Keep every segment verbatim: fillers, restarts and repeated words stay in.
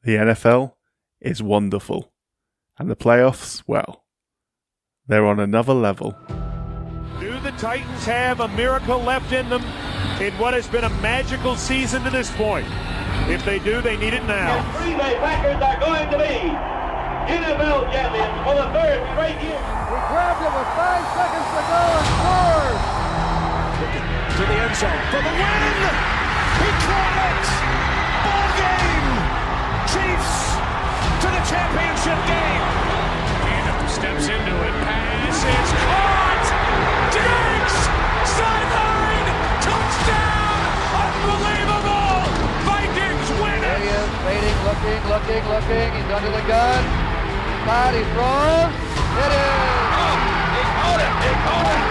The N F L is wonderful. And the playoffs, well, they're on another level. Do the Titans have a miracle left in them in what has been a magical season to this point? If they do, they need it now. The Green Bay Packers are going to be N F L champions for the third straight year. He grabbed it with five seconds to go and scores. To the end zone for the win. He caught it. Ball game. Chiefs to the championship game. Tatum steps into it. Pass is caught. Diggs. Sideline. Touchdown. Unbelievable. Vikings win it. There he is, waiting, looking, looking, looking. He's under the gun. Caught, he throws. It is. Oh, he caught it. He caught it.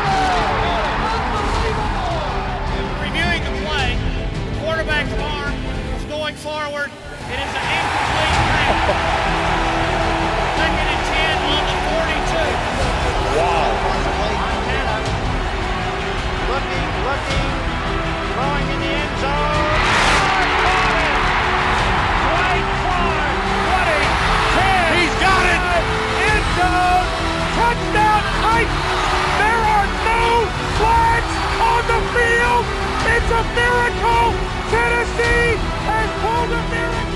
Reviewing the play, the quarterback's arm is going forward. It is an incomplete pass. Second and ten on the forty-two. Wow. Montana looking, looking, throwing in the end zone. Right far. twenty. ten. He's got it. End zone. Touchdown Titans. There are no flags on the field. It's a miracle. Tennessee has pulled a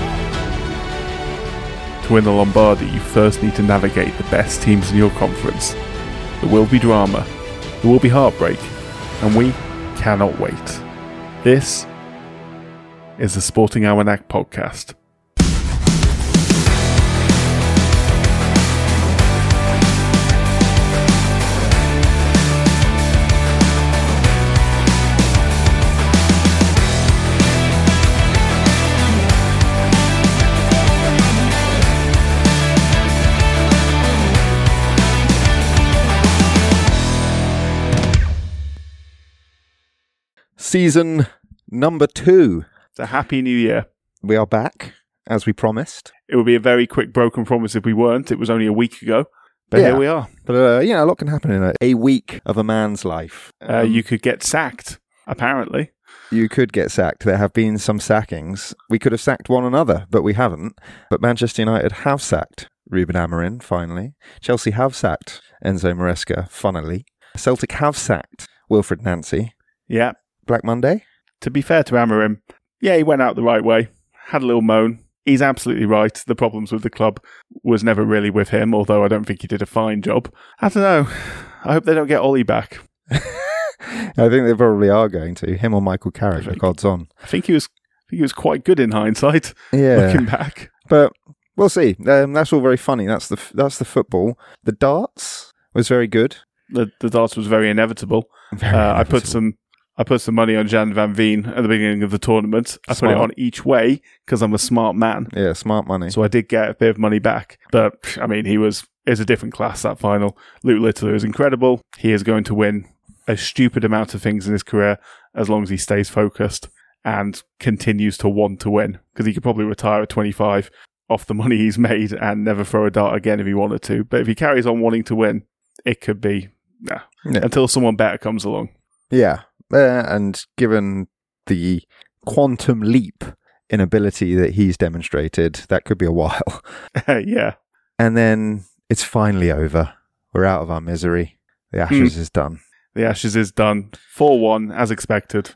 miracle. To win the Lombardi, you first need to navigate the best teams in your conference. There will be drama, there will be heartbreak, and we cannot wait. This is the Sporting Almanac Podcast. Season number two. It's a happy new year. We are back, as we promised. It would be a very quick broken promise if we weren't. It was only a week ago. But Yeah. here we are. But, uh, you know, a lot can happen in a, a week of a man's life. Uh, Um, you could get sacked, apparently. You could get sacked. There have been some sackings. We could have sacked one another, but we haven't. But Manchester United have sacked Ruben Amorim, finally. Chelsea have sacked Enzo Maresca, funnily. Celtic have sacked Wilfred Nancy. Yeah. Black Monday? To be fair to Amorim, yeah, he went out the right way. Had a little moan. He's absolutely right. The problems with the club was never really with him, although I don't think he did a fine job. I don't know. I hope they don't get Ollie back. I think they probably are going to. Him or Michael Carrick, think- odds on. I think he was I think he was quite good in hindsight, Yeah. looking back. But we'll see. Um, that's all very funny. That's the that's the football. The darts was very good. The the darts was very inevitable. Very Uh, I put inevitable. some I put some money on Jan Van Veen at the beginning of the tournament. I put it Smart. on each way because I'm a smart man. Yeah, smart money. So I did get a bit of money back. But, I mean, he was is a different class, that final. Luke Littler is incredible. He is going to win a stupid amount of things in his career as long as he stays focused and continues to want to win. Because he could probably retire at twenty-five off the money he's made and never throw a dart again if he wanted to. But if he carries on wanting to win, it could be, nah, Yeah. until someone better comes along. Yeah. Uh, and given the quantum leap in ability that he's demonstrated, that could be a while. Yeah. And then it's finally over. We're out of our misery. The Ashes is done. The Ashes is done. four one, as expected.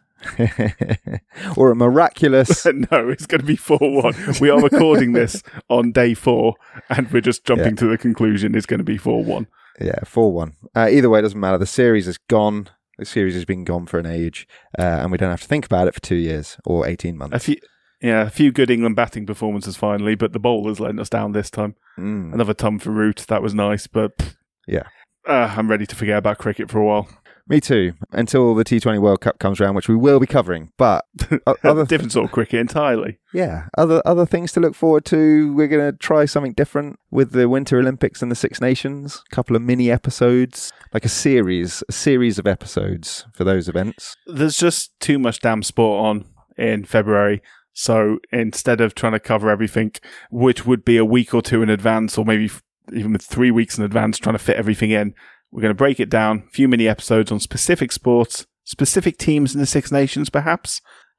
Or a miraculous... No, it's going to be four one. We are recording this on day four, and we're just jumping Yeah. to the conclusion it's going to be four one. Yeah, four one. Uh, either way, it doesn't matter. The series is gone. The series has been gone for an age, uh, and we don't have to think about it for two years or eighteen months. A few, yeah, a few good England batting performances finally, but the bowlers letting us down this time. Mm. Another ton for Root, that was nice, but pff, Yeah. uh, I'm ready to forget about cricket for a while. Me too, until the T twenty World Cup comes around, which we will be covering. But o- other th- Different sort of cricket entirely. yeah, other other things to look forward to. We're going to try something different with the Winter Olympics and the Six Nations. A couple of mini episodes, like a series, a series of episodes for those events. There's just too much damn sport on in February. So instead of trying to cover everything, which would be a week or two in advance, or maybe f- even with three weeks in advance, trying to fit everything in, we're going to break it down, a few mini episodes on specific sports, specific teams in the Six Nations perhaps,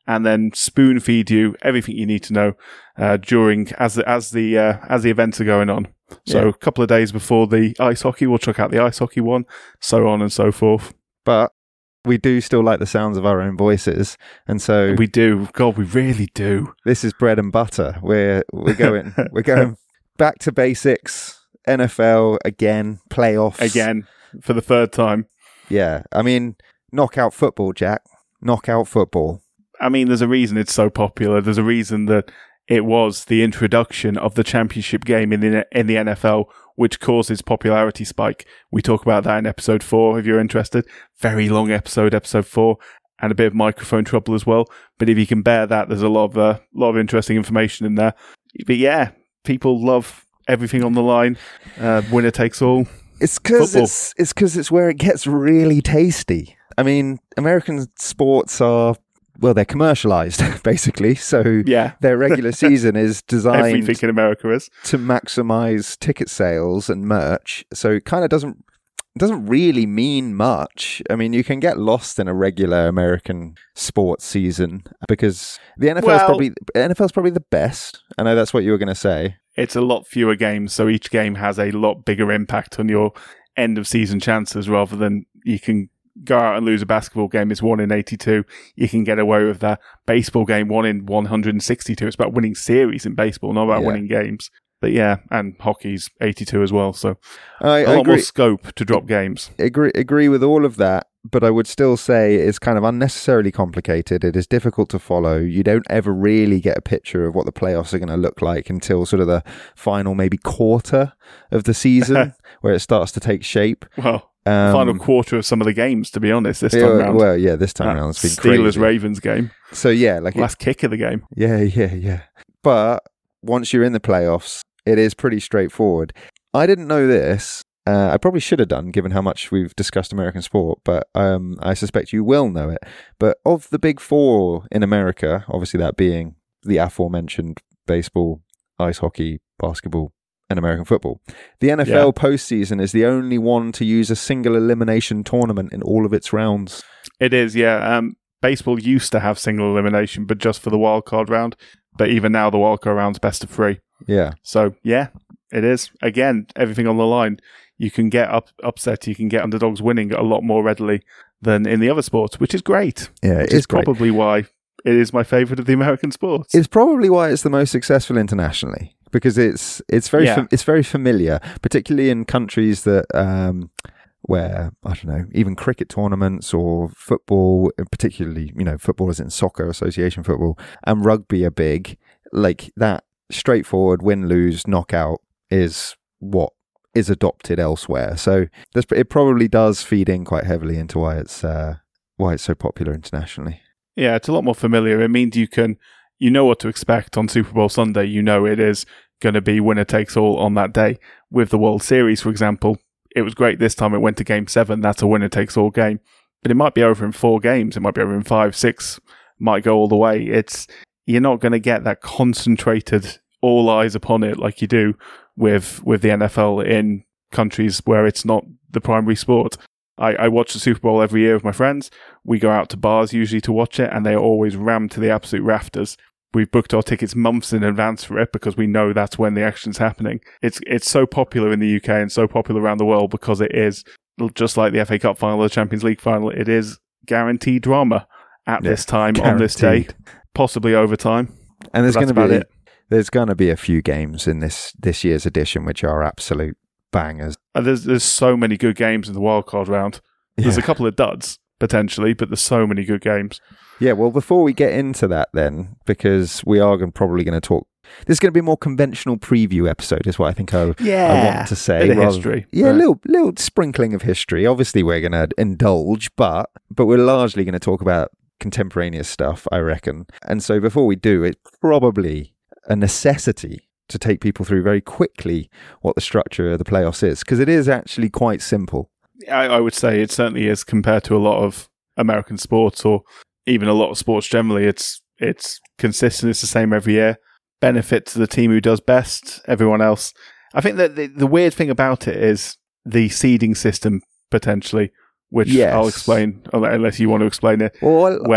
and then spoon feed you everything you need to know uh, during as the as the uh, as the events are going on. So Yeah. a couple of days before the ice hockey, we'll check out the ice hockey one, so on and so forth. But we do still like the sounds of our own voices, and so We do, God, we really do. this is bread and butter. We're we're going we're going back to basics. N F L again, playoffs Again, for the third time. Yeah, I mean, knockout football, Jack. Knockout football. I mean, there's a reason it's so popular. There's a reason that it was the introduction of the championship game in the in the N F L, which caused its popularity spike. We talk about that in episode four, if you're interested. Very long episode, episode four, and a bit of microphone trouble as well. But if you can bear that, there's a lot of uh, lot of interesting information in there. But yeah, people love everything on the line. Uh, winner takes all. It's because Football. it's it's because it's where it gets really tasty. I mean, American sports are well, they're commercialized basically. So Yeah, their regular season is designed everything in America is. to maximize ticket sales and merch. So it kind of doesn't doesn't really mean much. I mean, you can get lost in a regular American sports season because the N F L is Well- probably N F L is probably the best. I know that's what you were going to say. It's a lot fewer games, so each game has a lot bigger impact on your end of season chances rather than you can go out and lose a basketball game. It's one in eighty-two. You can get away with that. Baseball game, one in one hundred sixty-two. It's about winning series in baseball, not about Yeah. winning games. But yeah, and hockey's eighty-two as well, so I, a I lot agree. more scope to drop games. agree agree with all of that, but I would still say it's kind of unnecessarily complicated. It is difficult to follow. You don't ever really get a picture of what the playoffs are going to look like until sort of the final maybe quarter of the season where it starts to take shape. Well, Um, final quarter of some of the games, to be honest, this yeah, time round. well, yeah, this time around it's been crazy. Steelers-Ravens game. So yeah, like it- Last kick of the game. yeah, yeah, yeah. But once you're in the playoffs, it is pretty straightforward. I didn't know this. Uh, I probably should have done, given how much we've discussed American sport, but um, I suspect you will know it. But of the big four in America, obviously that being the aforementioned baseball, ice hockey, basketball, and American football, the N F L Yeah. postseason is the only one to use a single elimination tournament in all of its rounds. It is, yeah. Um, baseball used to have single elimination, but just for the wild card round. But even now, the wild card round's best of three. Yeah. So yeah, it is. Again, everything on the line. You can get up, upset. You can get underdogs winning a lot more readily than in the other sports, which is great. Yeah, Which it is is great. probably why it is my favourite of the American sports. It's probably why it's the most successful internationally because it's it's very Yeah. fam- it's very familiar, particularly in countries that um, where I don't know, even cricket tournaments or football, particularly you know football as in soccer, association football, and rugby are big. Like that straightforward win lose knockout is what is adopted elsewhere. So there's, it probably does feed in quite heavily into why it's uh, why it's so popular internationally. Yeah, it's a lot more familiar. It means you can, you know what to expect on Super Bowl Sunday. You know it is going to be winner takes all on that day. With the World Series, for example, it was great this time. It went to game seven. That's a winner takes all game. But it might be over in four games. It might be over in five, six, might go all the way. It's, you're not going to get that concentrated, all eyes upon it like you do with, with the N F L in countries where it's not the primary sport. I, I watch the Super Bowl every year with my friends. We go out to bars usually to watch it, and they are always rammed to the absolute rafters. We've booked our tickets months in advance for it because we know that's when the action's happening. It's it's so popular in the U K and so popular around the world because it is, just like the F A Cup final or the Champions League final, it is guaranteed drama at Yeah, this time, on this day, guaranteed. possibly overtime. And there's But going that's to be about it. there's going to be a few games in this this year's edition which are absolute bangers. And there's, there's so many good games in the wildcard round. There's Yeah. a couple of duds, potentially, but there's so many good games. Yeah, well, before we get into that, then, because we are gon- probably going to talk, this is going to be a more conventional preview episode, is what I think I, I want to say. Bit of rather- history. Yeah, a Right. little little sprinkling of history. Obviously, we're going to indulge, but but we're largely going to talk about contemporaneous stuff, I reckon. And so, before we do, it's probably a necessity to take people through very quickly what the structure of the playoffs is, because it is actually quite simple. I, I would say it certainly is compared to a lot of American sports or even a lot of sports generally. It's it's consistent. It's the same every year. Benefit to the team who does best. Everyone else. I think that the, the weird thing about it is the seeding system potentially, which Yes. I'll explain unless you want to explain it. Well, Where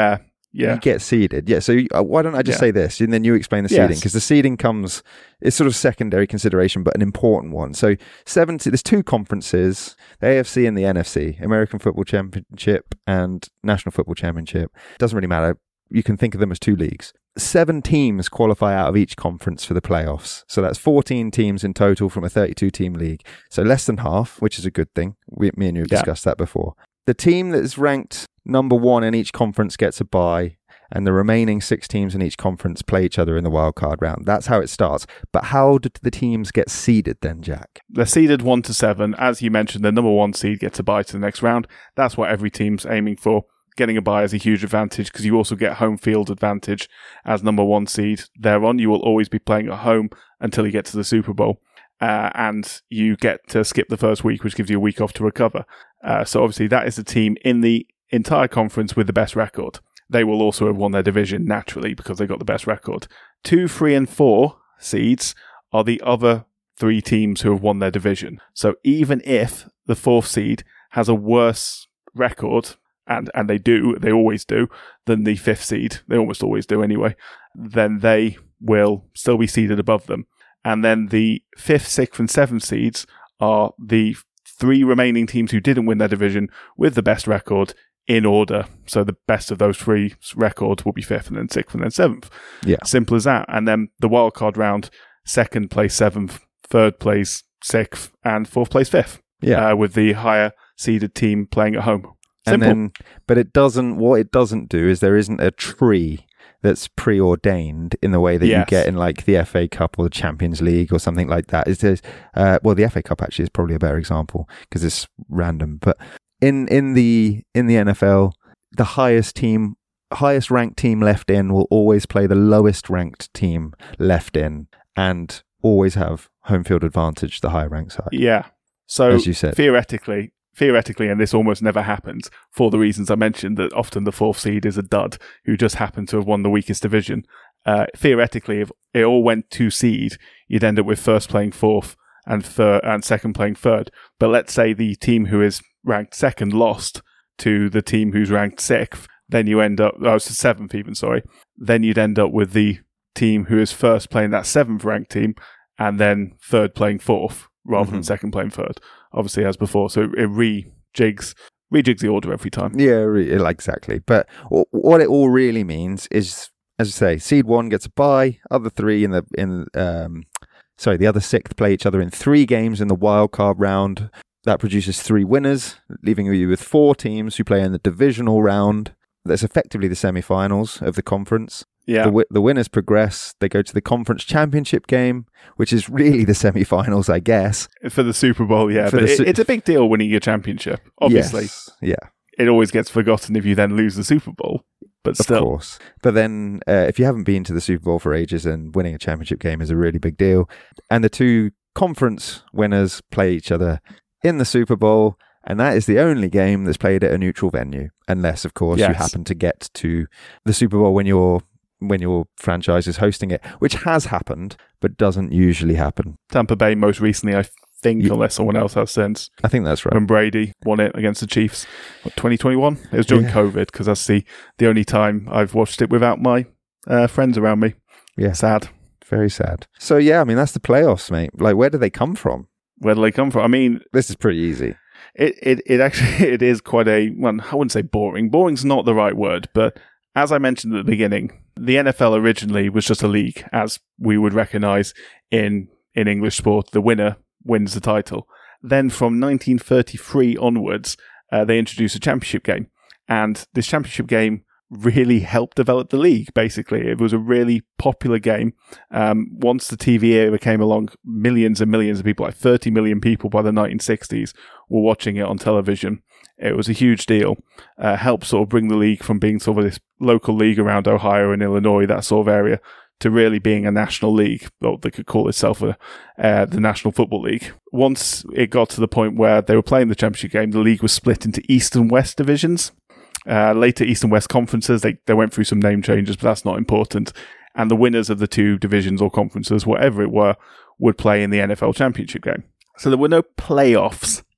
Yeah. you get seeded. Yeah, so uh, why don't I just Yeah. say this, and then you explain the Yes. seeding, because the seeding comes, it's sort of secondary consideration, but an important one. So seventy, there's two conferences, the A F C and the N F C, American Football Championship and National Football Championship. Doesn't really matter. You can think of them as two leagues. Seven teams qualify out of each conference for the playoffs. So that's fourteen teams in total from a thirty-two team league. So less than half, which is a good thing. We, me and you have Yeah. discussed that before. The team that is ranked number one in each conference gets a bye, and the remaining six teams in each conference play each other in the wild card round. That's how it starts. But how did the teams get seeded then, Jack? They're seeded one to seven. As you mentioned, the number one seed gets a bye to the next round. That's what every team's aiming for. Getting a bye is a huge advantage because you also get home field advantage as number one seed. Thereon, you will always be playing at home until you get to the Super Bowl. Uh, and you get to skip the first week, which gives you a week off to recover. Uh, so obviously that is the team in the entire conference with the best record. They will also have won their division naturally because they got the best record. Two, three, and four seeds are the other three teams who have won their division. So even if the fourth seed has a worse record, and, and they do, they always do, than the fifth seed, they almost always do anyway, then they will still be seeded above them. And then the fifth, sixth, and seventh seeds are the three remaining teams who didn't win their division with the best record in order. So the best of those three records will be fifth, and then sixth, and then seventh. Yeah. Simple as that. And then the wildcard round, second place seventh, third place sixth, and fourth place fifth. Yeah. Uh, with the higher seeded team playing at home. Simple. And then, but it doesn't, what it doesn't do is there isn't a tree that's preordained in the way that Yes. you get in like the F A Cup or the Champions League or something like that. Is there, uh, well, the F A Cup actually is probably a better example because it's random. But in in the in the N F L, the highest team, highest ranked team left in will always play the lowest ranked team left in, and always have home field advantage. The higher ranked side. Yeah. So As you said. theoretically, theoretically, and this almost never happens for the reasons I mentioned, that often the fourth seed is a dud who just happened to have won the weakest division. Uh, theoretically, if it all went two seed, you'd end up with first playing fourth and third and second playing third. But let's say the team who is ranked second lost to the team who's ranked sixth, then you end up, oh, so seventh even, sorry. Then you'd end up with the team who is first playing that seventh ranked team and then third playing fourth rather Mm-hmm. than second playing third, obviously as before. So it rejigs, rejigs the order every time. Yeah, re- like, exactly. But w- what it all really means is, as I say, seed one gets a bye. Other three in the in um, sorry, the other sixth play each other in three games in the wild card round. That produces three winners, leaving you with four teams who play in the divisional round. That's effectively the semi-finals of the conference. Yeah. The, wi- the winners progress. They go to the conference championship game, which is really the semi-finals, I guess. For the Super Bowl, yeah. For But the it, Su- it's a big deal winning your championship. Obviously, Yes. Yeah. it always gets forgotten if you then lose the Super Bowl. But Of still, course. But then uh, if you haven't been to the Super Bowl for ages, and winning a championship game is a really big deal. And the two conference winners play each other in the Super Bowl. And that is the only game that's played at a neutral venue. Unless, of course, you Yes. happen to get to the Super Bowl when your when your franchise is hosting it, which has happened, but doesn't usually happen. Tampa Bay most recently, I think, Ye- unless someone else has since, I think that's right. when Brady won it against the Chiefs. What, twenty twenty-one? It was during Yeah. COVID, because that's the, the only time I've watched it without my uh, friends around me. Yeah. Sad. Very sad. So, yeah, I mean, that's the playoffs, mate. Like, where do they come from? Where do they come from? I mean, This is pretty easy. It, it it actually it is quite a, well, I wouldn't say boring. Boring's not the right word, but as I mentioned at the beginning, the N F L originally was just a league, as we would recognise in in English sport. The winner wins the title. Then from nineteen thirty-three onwards, uh, they introduced a championship game, and this championship game really helped develop the league. Basically, it was a really popular game. Um, once the T V era came along, millions and millions of people, like thirty million people by the nineteen sixties, were watching it on television. It was a huge deal. Uh, helped sort of bring the league from being sort of this local league around Ohio and Illinois, that sort of area, to really being a national league, or they could call itself a, uh, the National Football League. Once it got to the point where they were playing the championship game, the league was split into East and West divisions. Uh, later East and West conferences, they, they went through some name changes, but that's not important. And the winners of the two divisions or conferences, whatever it were, would play in the N F L championship game. So there were no playoffs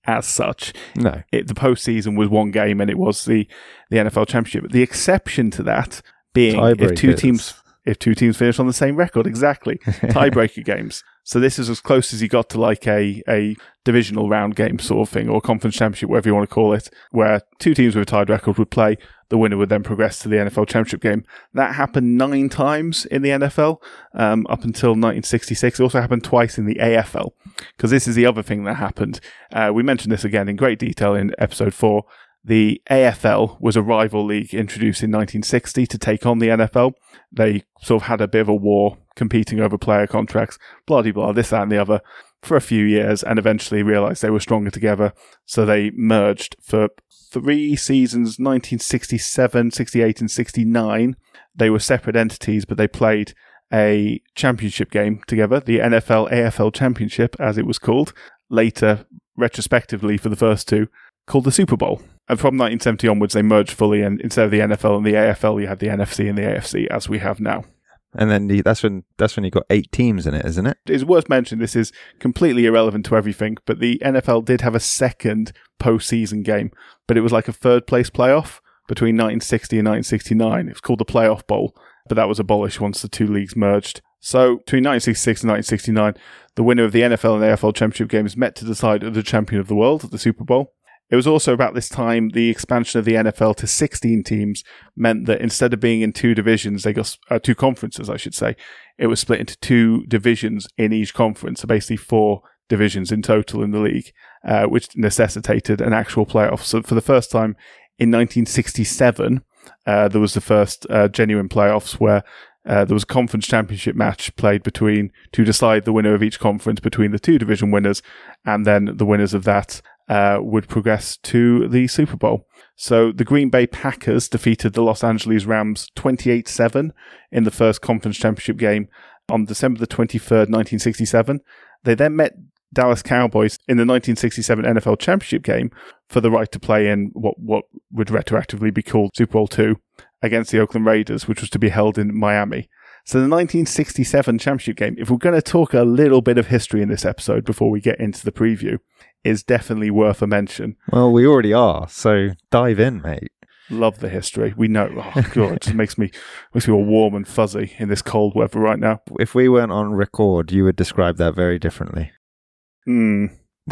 as such. No. It, the postseason was one game, and it was the, the N F L Championship. The exception to that being if two Tiebreakers. teams if two teams finish on the same record, exactly, tiebreaker games. So this is as close as you got to like a, a divisional round game sort of thing, or conference championship, whatever you want to call it, where two teams with a tied record would play. The winner would then progress to the N F L Championship game. That happened nine times in the N F L um, up until nineteen sixty-six. It also happened twice in the A F L, because this is the other thing that happened. Uh, we mentioned this again in great detail in episode four. The A F L was a rival league introduced in nineteen sixty to take on the N F L. They sort of had a bit of a war competing over player contracts, blah, blah, blah, this, that, and the other, for a few years, and eventually realised they were stronger together. So they merged for three seasons, nineteen sixty-seven, sixty-eight, and sixty-nine. They were separate entities, but they played a championship game together, the N F L A F L Championship, as it was called, later, retrospectively for the first two, called the Super Bowl. And from nineteen seventy onwards, they merged fully, and instead of the N F L and the A F L, you had the N F C and the A F C, as we have now. And then the, that's when that's when you got eight teams in it, isn't it? It's worth mentioning, this is completely irrelevant to everything, but the N F L did have a second postseason game, but it was like a third place playoff between nineteen sixty and nineteen sixty-nine. It was called the Playoff Bowl, but that was abolished once the two leagues merged. So between nineteen sixty-six and nineteen sixty-nine, the winner of the N F L and A F L championship games met to decide the champion of the world at the Super Bowl. It was also about this time the expansion of the N F L to sixteen teams meant that instead of being in two divisions, they got uh, two conferences, I should say. It was split into two divisions in each conference, so basically four divisions in total in the league, uh, which necessitated an actual playoff. So for the first time in nineteen sixty-seven, uh, there was the first uh, genuine playoffs where uh, there was a conference championship match played between to decide the winner of each conference between the two division winners, and then the winners of that Uh, would progress to the Super Bowl. So the Green Bay Packers defeated the Los Angeles Rams twenty-eight seven in the first conference championship game on December the twenty-third, nineteen sixty-seven. They then met Dallas Cowboys in the nineteen sixty-seven N F L championship game for the right to play in what, what would retroactively be called Super Bowl two against the Oakland Raiders, which was to be held in Miami. So the nineteen sixty-seven championship game, if we're going to talk a little bit of history in this episode before we get into the preview, is definitely worth a mention. Well, we already are, so dive in, mate. Love the history. We know. Oh, God, it just makes me, makes me all warm and fuzzy in this cold weather right now. If we weren't on record, you would describe that very differently. Hmm.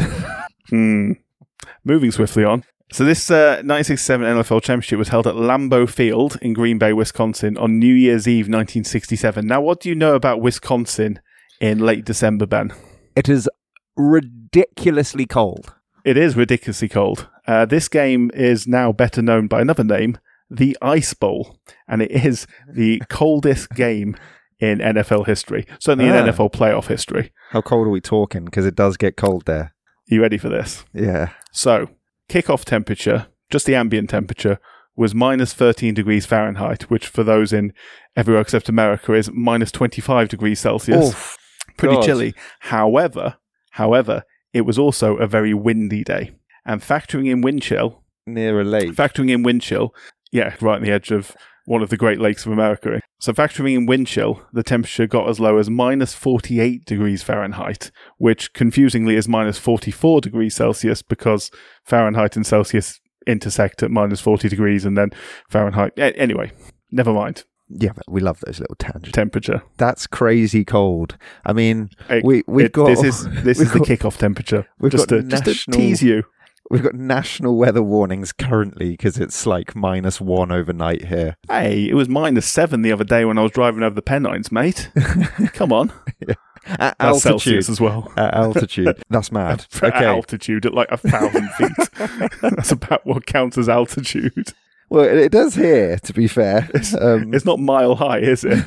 Hmm. Moving swiftly on. So this uh, nineteen sixty-seven N F L Championship was held at Lambeau Field in Green Bay, Wisconsin on New Year's Eve nineteen sixty-seven. Now, what do you know about Wisconsin in late December, Ben? It is ridiculously cold. It is ridiculously cold. Uh, this game is now better known by another name, the Ice Bowl, and it is the coldest game in N F L history, certainly Ah. in N F L playoff history. How cold are we talking? Because it does get cold there. Are you ready for this? Yeah. So, kickoff temperature, just the ambient temperature, was minus thirteen degrees Fahrenheit, which for those in everywhere except America is minus twenty-five degrees Celsius. Oof, Pretty God. chilly. However, however, it was also a very windy day. And factoring in wind chill, Near a lake. factoring in wind chill, yeah, right on the edge of one of the Great Lakes of America. So factoring in wind chill, the temperature got as low as minus forty-eight degrees Fahrenheit, which confusingly is minus forty-four degrees Celsius because Fahrenheit and Celsius intersect at minus forty degrees and then Fahrenheit. A- Anyway, never mind. Yeah, but we love those little tangents. Temperature. That's crazy cold. I mean, It- we, we've it- got... This is this we've is the got- kickoff temperature. we've Just got to, just to national- tease you. We've got national weather warnings currently because it's like minus one overnight here. Hey, it was minus seven the other day when I was driving over the Pennines, mate. Come on. At That's altitude Celsius as well. At altitude. That's mad. At Okay. altitude at like a thousand feet. That's about what counts as altitude. Well, it, it does here, to be fair. Um, It's not mile high, is it?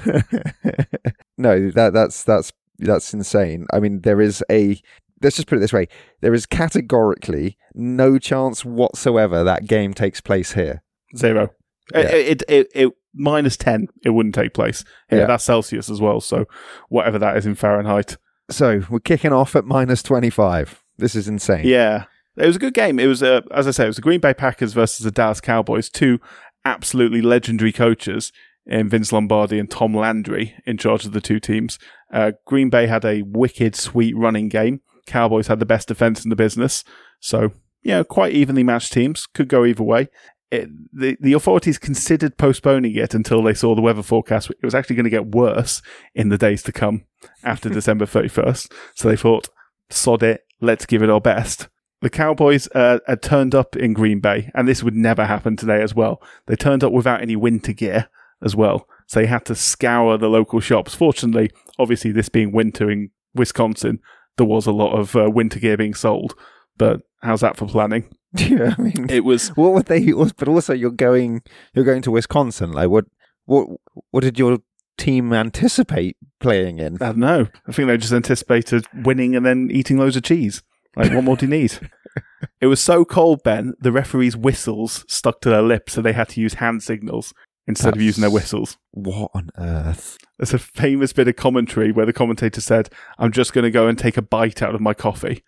no, that that's that's that's insane. I mean, there is a. Let's just put it this way: there is categorically no chance whatsoever that game takes place here. Zero. Yeah. It, it, it, it minus ten. It wouldn't take place. Yeah, Yeah. that's Celsius as well. So whatever that is in Fahrenheit. So we're kicking off at minus twenty-five. This is insane. Yeah, it was a good game. It was, uh, as I say, it was the Green Bay Packers versus the Dallas Cowboys. Two absolutely legendary coaches in Vince Lombardi and Tom Landry in charge of the two teams. Uh, Green Bay had a wicked, sweet running game. Cowboys had the best defense in the business. So, yeah, quite evenly matched teams. Could go either way. It, the, the authorities considered postponing it until they saw the weather forecast. It was actually going to get worse in the days to come after December thirty-first. So they thought, sod it, let's give it our best. The Cowboys uh, had turned up in Green Bay, and this would never happen today as well. They turned up without any winter gear as well. So they had to scour the local shops. Fortunately, obviously this being winter in Wisconsin, there was a lot of uh, winter gear being sold. But how's that for planning? Yeah, I mean, it was. What would they? But also, you're going. You're going to Wisconsin. Like, what? What? What did your team anticipate playing in? I don't know. I think they just anticipated winning and then eating loads of cheese. Like, what more do you need? It was so cold, Ben. The referees' whistles stuck to their lips, so they had to use hand signals instead That's, of using their whistles. What on earth? There's a famous bit of commentary where the commentator said, "I'm just going to go and take a bite out of my coffee."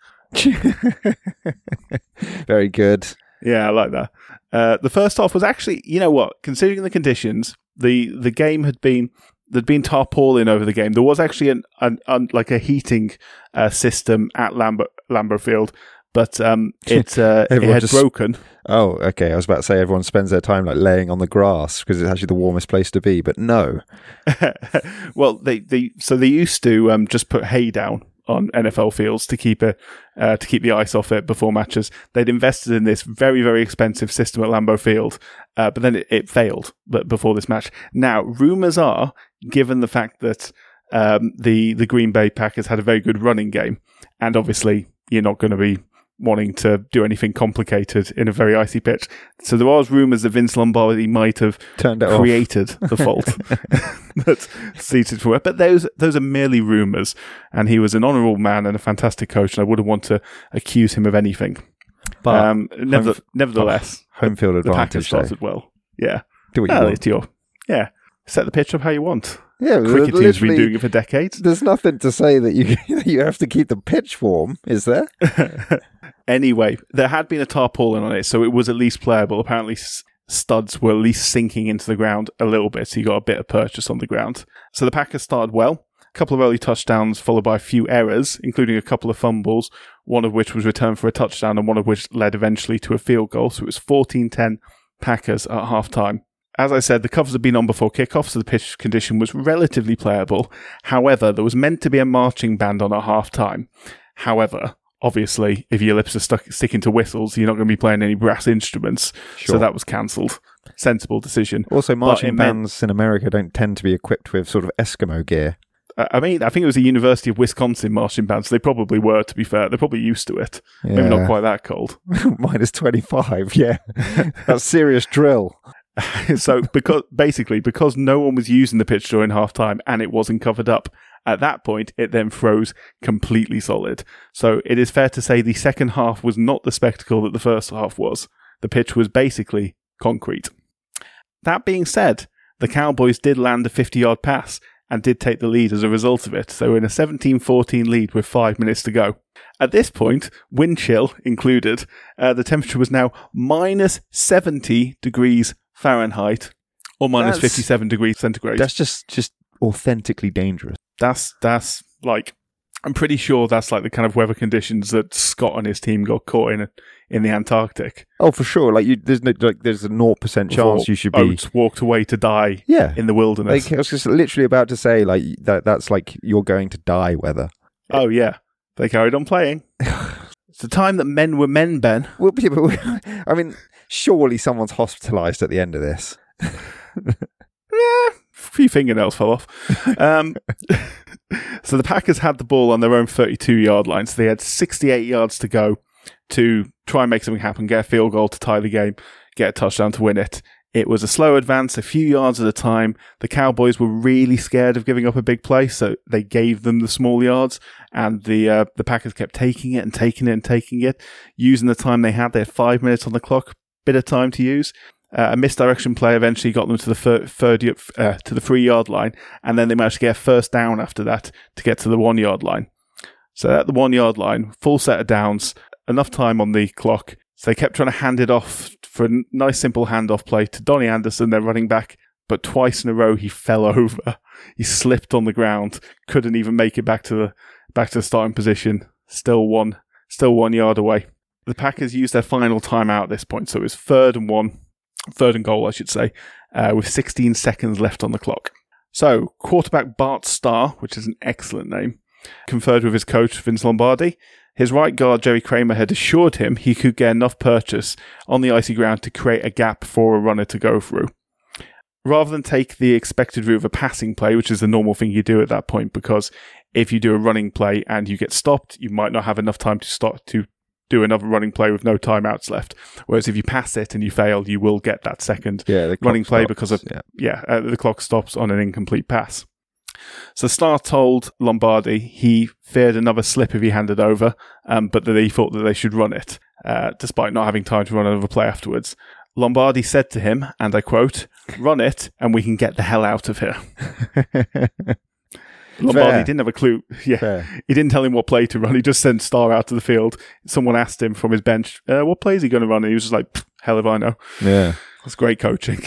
Very good. Yeah, I like that. Uh, the first half was actually, you know what, considering the conditions, the, the game had been, there'd been tarpaulin over the game. There was actually an, an, an like a heating uh, system at Lambeau, Lambeau Field, but um, it, uh, it had just, broken. Oh, okay. I was about to say everyone spends their time like laying on the grass because it's actually the warmest place to be, but no. Well, they, they so they used to um, just put hay down on N F L fields to keep it uh, to keep the ice off it before matches. They'd invested in this very, very expensive system at Lambeau Field, uh, but then it, it failed. But before this match, now rumors are, given the fact that um, the the Green Bay Packers had a very good running game, and obviously you're not going to be wanting to do anything complicated in a very icy pitch. So there was rumours that Vince Lombardi might have Turned it created off. the fault that's seated for it. But those those are merely rumours, and he was an honourable man and a fantastic coach, and I wouldn't want to accuse him of anything. But um, never, home, nevertheless, home field the Packers advantage. started well. Yeah, Do what you well, want. it's your yeah. Set the pitch up how you want. Yeah, Cricket teams have been literally, doing it for decades. There's nothing to say that you you have to keep the pitch warm, is there? Anyway, there had been a tarpaulin on it, so it was at least playable. Apparently, s- studs were at least sinking into the ground a little bit, so you got a bit of purchase on the ground. So the Packers started well. A couple of early touchdowns, followed by a few errors, including a couple of fumbles, one of which was returned for a touchdown, and one of which led eventually to a field goal. So it was fourteen ten Packers at halftime. As I said, the covers had been on before kickoff, so the pitch condition was relatively playable. However, there was meant to be a marching band on at halftime. However, obviously, if your lips are stuck sticking to whistles, you're not going to be playing any brass instruments. Sure. So that was cancelled. Sensible decision. Also, marching But it meant- bands in America don't tend to be equipped with sort of Eskimo gear. Uh, I mean, I think it was the University of Wisconsin marching band, so they probably were, to be fair. They're probably used to it. Maybe Yeah. not quite that cold. Minus twenty-five, yeah. That's serious drill. So because basically, because no one was using the pitch during halftime and it wasn't covered up, at that point, it then froze completely solid. So it is fair to say the second half was not the spectacle that the first half was. The pitch was basically concrete. That being said, the Cowboys did land a fifty-yard pass and did take the lead as a result of it. So in a seventeen fourteen lead with five minutes to go. At this point, wind chill included, uh, the temperature was now minus seventy degrees Fahrenheit or minus That's- fifty-seven degrees centigrade. That's just, just authentically dangerous. That's that's like I'm pretty sure that's like the kind of weather conditions that Scott and his team got caught in in the Antarctic. Oh, for sure. Like you, there's no, like there's a naught percent chance Before you should be. Oates walked away to die Yeah, in the wilderness. like I was just literally about to say, like that. That's like you're going to die weather. Oh yeah, they carried on playing. It's the time that men were men, Ben. Well, yeah, but, I mean, surely someone's hospitalised at the end of this. Yeah, a few fingernails fell off. Um, so the Packers had the ball on their own thirty-two-yard line, so they had sixty-eight yards to go to try and make something happen, get a field goal to tie the game, get a touchdown to win it. It was a slow advance, a few yards at a time. The Cowboys were really scared of giving up a big play, so they gave them the small yards, and the uh, the Packers kept taking it and taking it and taking it, using the time they had. They had five minutes on the clock, bit of time to use. Uh, a misdirection play eventually got them to the third, third uh, to the three-yard line, and then they managed to get a first down after that to get to the one-yard line. So at the one-yard line, full set of downs, enough time on the clock. So they kept trying to hand it off for a nice, simple handoff play to Donnie Anderson, their running back, but twice in a row he fell over. He slipped on the ground, couldn't even make it back to the back to the starting position. still one, still one yard away. The Packers used their final timeout at this point, so it was third and one, third and goal, I should say, uh, with sixteen seconds left on the clock. So, quarterback Bart Starr, which is an excellent name, conferred with his coach, Vince Lombardi. His right guard, Jerry Kramer, had assured him he could get enough purchase on the icy ground to create a gap for a runner to go through. Rather than take the expected route of a passing play, which is the normal thing you do at that point, because if you do a running play and you get stopped, you might not have enough time to stop to do another running play with no timeouts left. Whereas if you pass it and you fail, you will get that second yeah, the running play stops, because of yeah, yeah uh, the clock stops on an incomplete pass. So Starr told Lombardi he feared another slip if he handed over, um, but that he thought that they should run it, uh, despite not having time to run another play afterwards. Lombardi said to him, and I quote, "Run it, and we can get the hell out of here." Lombardi Fair. didn't have a clue. Yeah, Fair. He didn't tell him what play to run. He just sent Starr out to the field. Someone asked him from his bench, uh, "What play is he going to run?" And he was just like, "Hell if I know." Yeah. That's great coaching.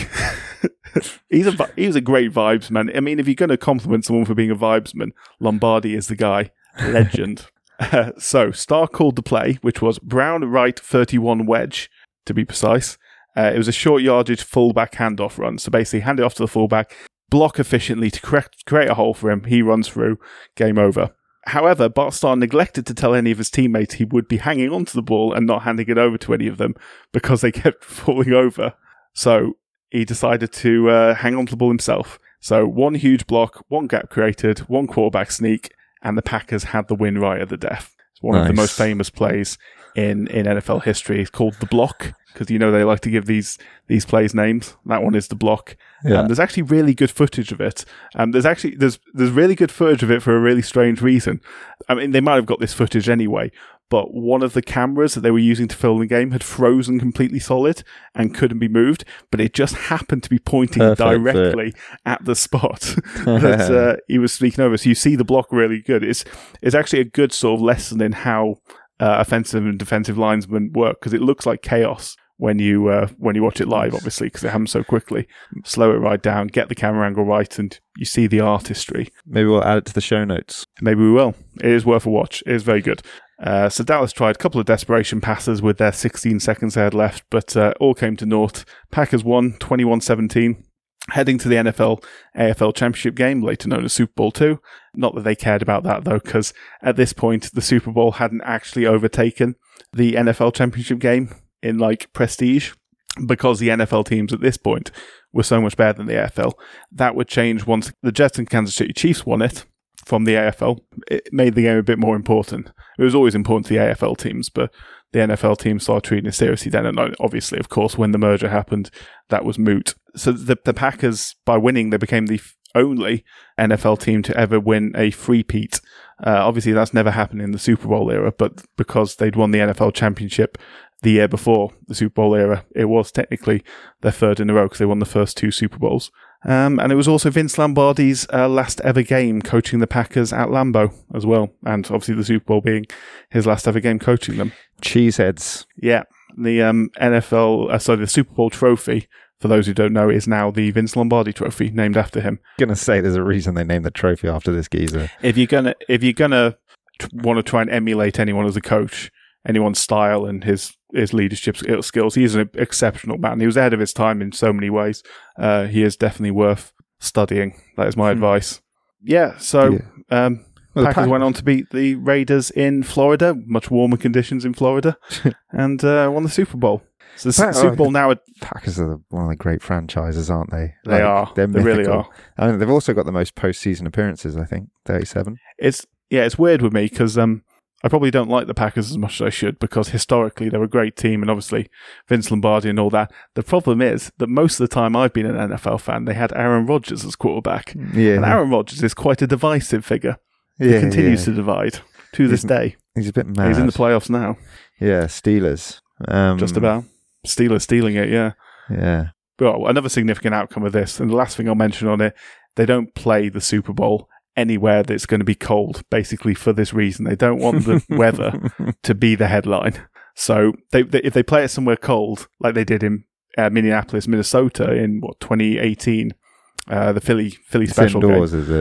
he's a vi- he was a great vibes man. I mean, if you're going to compliment someone for being a vibesman, Lombardi is the guy. Legend. uh, so Starr called the play, which was Brown right thirty-one wedge, to be precise. Uh, it was a short yardage fullback handoff run. So basically, hand it off to the fullback, block efficiently to correct, create a hole for him. He runs through. Game over. However, Bart Starr neglected to tell any of his teammates he would be hanging onto the ball and not handing it over to any of them because they kept falling over. So he decided to uh, hang on to the ball himself. So one huge block, one gap created, one quarterback sneak, and the Packers had the win right at the death. It's one Nice. of the most famous plays in, in N F L history. It's called the block because, you know, they like to give these these plays names. That one is the block. Yeah. Um, there's actually really good footage of it. Um, there's actually there's there's really good footage of it for a really strange reason. I mean, they might have got this footage anyway, but one of the cameras that they were using to film the game had frozen completely solid and couldn't be moved, but it just happened to be pointing Perfect directly at the spot that uh, he was speaking over. So you see the block really good. It's it's actually a good sort of lesson in how uh, offensive and defensive linesmen work, because it looks like chaos when you uh, when you watch it live, obviously, because it happens so quickly. Slow it right down, get the camera angle right, and you see the artistry. Maybe we'll add it to the show notes. Maybe we will. It is worth a watch. It is very good. Uh, so Dallas tried a couple of desperation passes with their sixteen seconds they had left, but uh, all came to naught. Packers won twenty-one seventeen, heading to the N F L A F L Championship game, later known as Super Bowl two. Not that they cared about that, though, because at this point, the Super Bowl hadn't actually overtaken the N F L Championship game in, like, prestige, because the N F L teams at this point were so much better than the A F L. That would change once the Jets and Kansas City Chiefs won it from the A F L. It made the game a bit more important. It was always important to the A F L teams, but the N F L teams started treating it seriously then. And obviously, of course, when the merger happened, that was moot. So the, the Packers, by winning, they became the only N F L team to ever win a three-peat. Uh, obviously, that's never happened in the Super Bowl era, but because they'd won the N F L championship the year before the Super Bowl era, it was technically their third in a row because they won the first two Super Bowls. Um, and it was also Vince Lombardi's uh, last ever game coaching the Packers at Lambeau as well. And obviously the Super Bowl being his last ever game coaching them. Cheeseheads. Yeah. The um, N F L, uh, sorry, the Super Bowl trophy, for those who don't know, is now the Vince Lombardi trophy, named after him. Gonna say there's a reason they named the trophy after this geezer. If you're gonna, if you're gonna t- want to try and emulate anyone as a coach, anyone's style and his his leadership skills, he is an exceptional man. He was ahead of his time in so many ways. Uh, he is definitely worth studying. That is my hmm. advice. Yeah. So. Yeah. Um, Well, Packers Pack- went on to beat the Raiders in Florida, much warmer conditions in Florida, and uh, won the Super Bowl. So the Pack- Super Bowl now... At- Packers are one of the great franchises, aren't they? They like, are. They're they really are. I mean, they've also got the most postseason appearances, I think, thirty-seven. It's Yeah, it's weird with me because um, I probably don't like the Packers as much as I should, because historically they're a great team, and obviously Vince Lombardi and all that. The problem is that most of the time I've been an N F L fan, they had Aaron Rodgers as quarterback. Yeah. And Aaron Rodgers is quite a divisive figure. Yeah, he continues yeah. to divide to this he's, day. He's a bit mad. He's in the playoffs now. Yeah, Steelers. Um, Just about. Steelers stealing it, yeah. Yeah. Well, another significant outcome of this, and the last thing I'll mention on it, they don't play the Super Bowl anywhere that's going to be cold, basically for this reason. They don't want the weather to be the headline. So they, they, if they play it somewhere cold, like they did in uh, Minneapolis, Minnesota in, what, twenty eighteen, uh, the Philly Philly it's special indoors, game. Is it?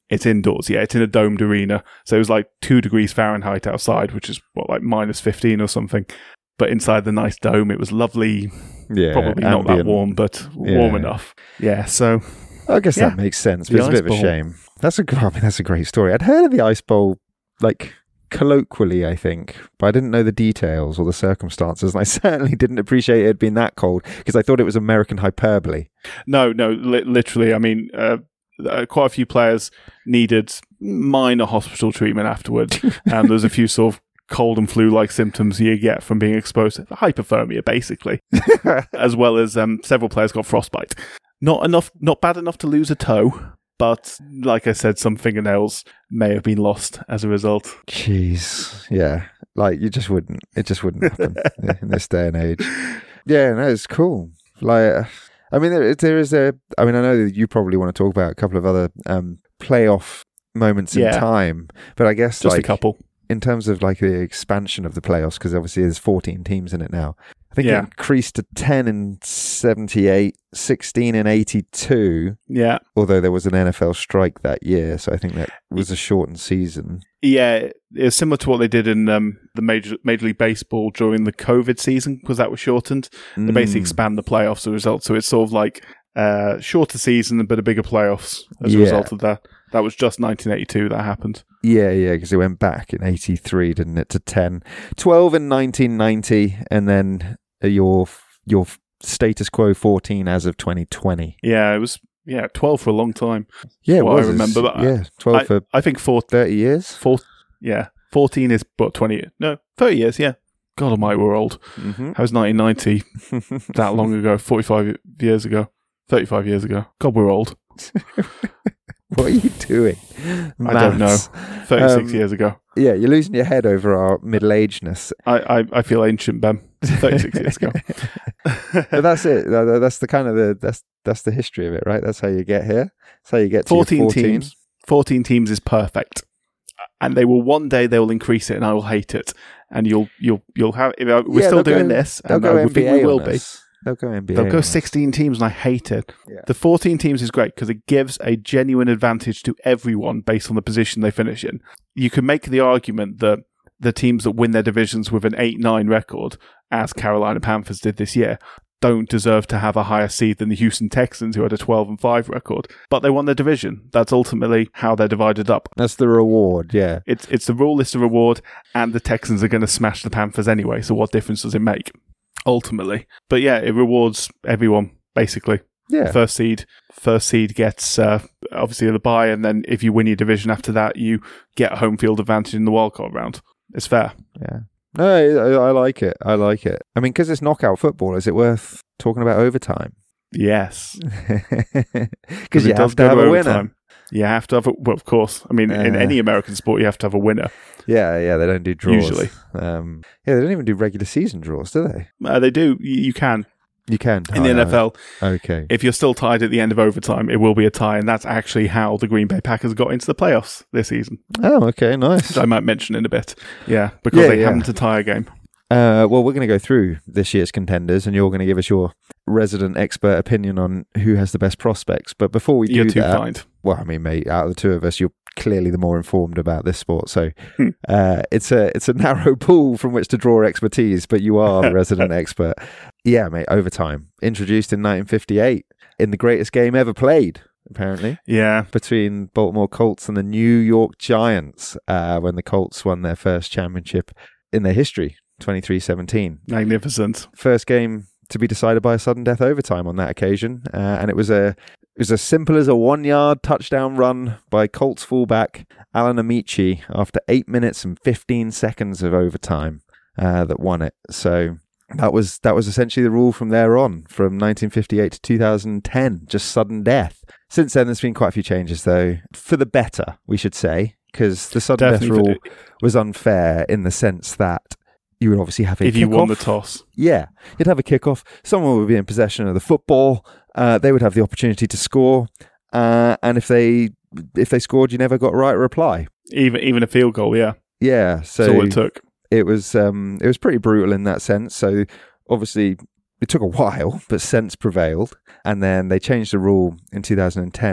It's indoors, yeah. It's in a domed arena. So it was like two degrees Fahrenheit outside, which is, what, like minus fifteen or something. But inside the nice dome, it was lovely. Yeah, Probably not that ambient. warm, but Yeah. warm enough. Yeah, so... I guess Yeah. that makes sense, The but it's a bit Ice of a Bowl. shame. That's a, I mean, that's a great story. I'd heard of the Ice Bowl, like, colloquially, I think, but I didn't know the details or the circumstances, and I certainly didn't appreciate it being that cold, because I thought it was American hyperbole. No, no, li- literally. I mean, uh, uh, quite a few players needed minor hospital treatment afterwards, and there's a few sort of cold and flu-like symptoms you get from being exposed to hypothermia, basically, as well as um, several players got frostbite. Not enough, not bad enough to lose a toe, but like I said, some fingernails may have been lost as a result. Jeez, yeah, like you just wouldn't. It just wouldn't happen in this day and age. Yeah, no, it's cool. Like, uh, I mean, there, there is a. I mean, I know that you probably want to talk about a couple of other um, playoff moments in Yeah. time, but I guess Just like a couple. in terms of like the expansion of the playoffs, because obviously there's fourteen teams in it now. I think Yeah. it increased to ten in seventy-eight, sixteen in eighty-two, Yeah. although there was an N F L strike that year, so I think that was a shortened season. Yeah, it's similar to what they did in um, the Major Major League Baseball during the COVID season, because that was shortened. They basically Mm. expand the playoffs as a result, so it's sort of like uh, shorter season but a bigger playoffs as a Yeah. result of that. That was just nineteen eighty-two that happened. Yeah, yeah, because it went back in eighty-three, didn't it, to ten. twelve in nineteen ninety, and then uh, your your status quo fourteen as of twenty twenty. Yeah, it was yeah twelve for a long time. Yeah, it Well, I was. remember that. Yeah, twelve I, for I think four, thirty years. four, yeah, fourteen is but twenty. No, thirty years. Yeah. God Almighty, we're old. Mm-hmm. How was nineteen ninety that long ago? Forty-five years ago. Thirty-five years ago. God, we're old. What are you doing? I don't know. Maths. Thirty-six Um, years ago. Yeah, you're losing your head over our middle-agedness. I, I, I feel ancient, Ben. Thirty-six years ago. But that's it. That- that- That's the kind of the that's that's the history of it, right? That's how you get here. That's how you get to your Fourteen fourteen teams. Fourteen teams is perfect, and they will one day they will increase it, and I will hate it. And you'll you'll you'll have. We're Yeah, still they'll doing go- this, They'll and go I would think N B A we will on be. us. They'll go N B A. They'll go on us. sixteen teams, and I hate it. Yeah. The fourteen teams is great because it gives a genuine advantage to everyone based on the position they finish in. You can make the argument that the teams that win their divisions with an eight nine record, as Carolina Panthers did this year, don't deserve to have a higher seed than the Houston Texans, who had a twelve and five record. But they won their division. That's ultimately how they're divided up. That's the reward. Yeah. It's it's the rule, it's the reward, and the Texans are going to smash the Panthers anyway, so what difference does it make? Ultimately. But yeah, it rewards everyone, basically. Yeah. First seed, first seed gets uh, obviously the bye, and then if you win your division after that, you get a home field advantage in the wildcard round. It's fair. Yeah. No, I, I like it. I like it. I mean, because it's knockout football, is it worth talking about overtime? Yes, Because you it have does to go have a winner. overtime. You have to have a, well, of course. I mean, in Uh, any American sport, you have to have a winner. Yeah, yeah, they don't do draws. Usually. Um, yeah, they don't even do regular season draws, do they? Uh, they do. You, you can You can. in the Oh, N F L. Okay. If you're still tied at the end of overtime, it will be a tie, and that's actually how the Green Bay Packers got into the playoffs this season, Oh, okay, nice. which I might mention in a bit. Yeah, because Yeah, they yeah. happened to tie a game. Uh, well, we're going to go through this year's contenders, and you're going to give us your resident expert opinion on who has the best prospects. But before we do You're too that, kind. well, I mean, mate, out of the two of us, you're clearly the more informed about this sport. So Hmm. uh, it's a it's a narrow pool from which to draw expertise, but you are the resident expert. Yeah, mate, overtime. Introduced in nineteen fifty-eight in the greatest game ever played, apparently, Yeah, between Baltimore Colts and the New York Giants, uh, when the Colts won their first championship in their history, twenty-three seventeen. magnificent. First game to be decided by a sudden death overtime on that occasion, uh, and it was a it was as simple as a one-yard touchdown run by Colts fullback Alan Amici after eight minutes and fifteen seconds of overtime uh, that won it. So that was that was essentially the rule from there on, from nineteen fifty-eight to two thousand ten, just sudden death. Since then, there's been quite a few changes, though, for the better, we should say, because the sudden Definitely. death rule was unfair in the sense that you would obviously have a If you won the kickoff. toss. Yeah, you'd have a kickoff. Someone would be in possession of the football. Uh, they would have the opportunity to score, uh, and if they if they scored, you never got a right reply. Even even a field goal, yeah. Yeah, so That's all it took. it was um, it was pretty brutal in that sense. So obviously it took a while, but sense prevailed, and then they changed the rule in two thousand ten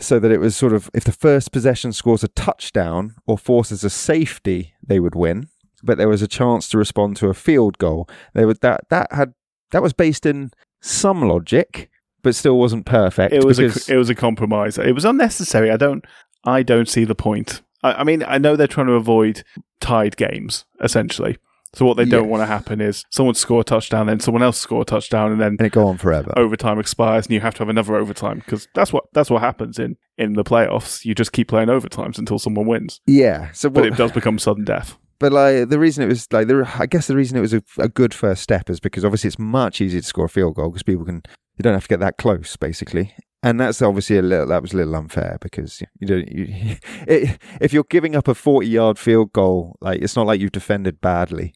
so that it was sort of, if the first possession scores a touchdown or forces a safety, they would win. But there was a chance to respond to a field goal. They would that that had that was based in some logic, but still wasn't perfect. It was because, a, it was a compromise. It was unnecessary. I don't I don't see the point. I, I mean, I know they're trying to avoid tied games essentially. So what they don't Yes. want to happen is someone score a touchdown, then someone else score a touchdown, and then and it go on forever. overtime expires, and you have to have another overtime because that's what that's what happens in, in the playoffs. You just keep playing overtimes until someone wins, Yeah. So but what, it does become sudden death. But like the reason it was like, the, I guess the reason it was a, a good first step is because obviously it's much easier to score a field goal because people can, you don't have to get that close basically, and that's obviously a little that was a little unfair because you don't. You, it, if you're giving up a forty-yard field goal, like it's not like you've defended badly.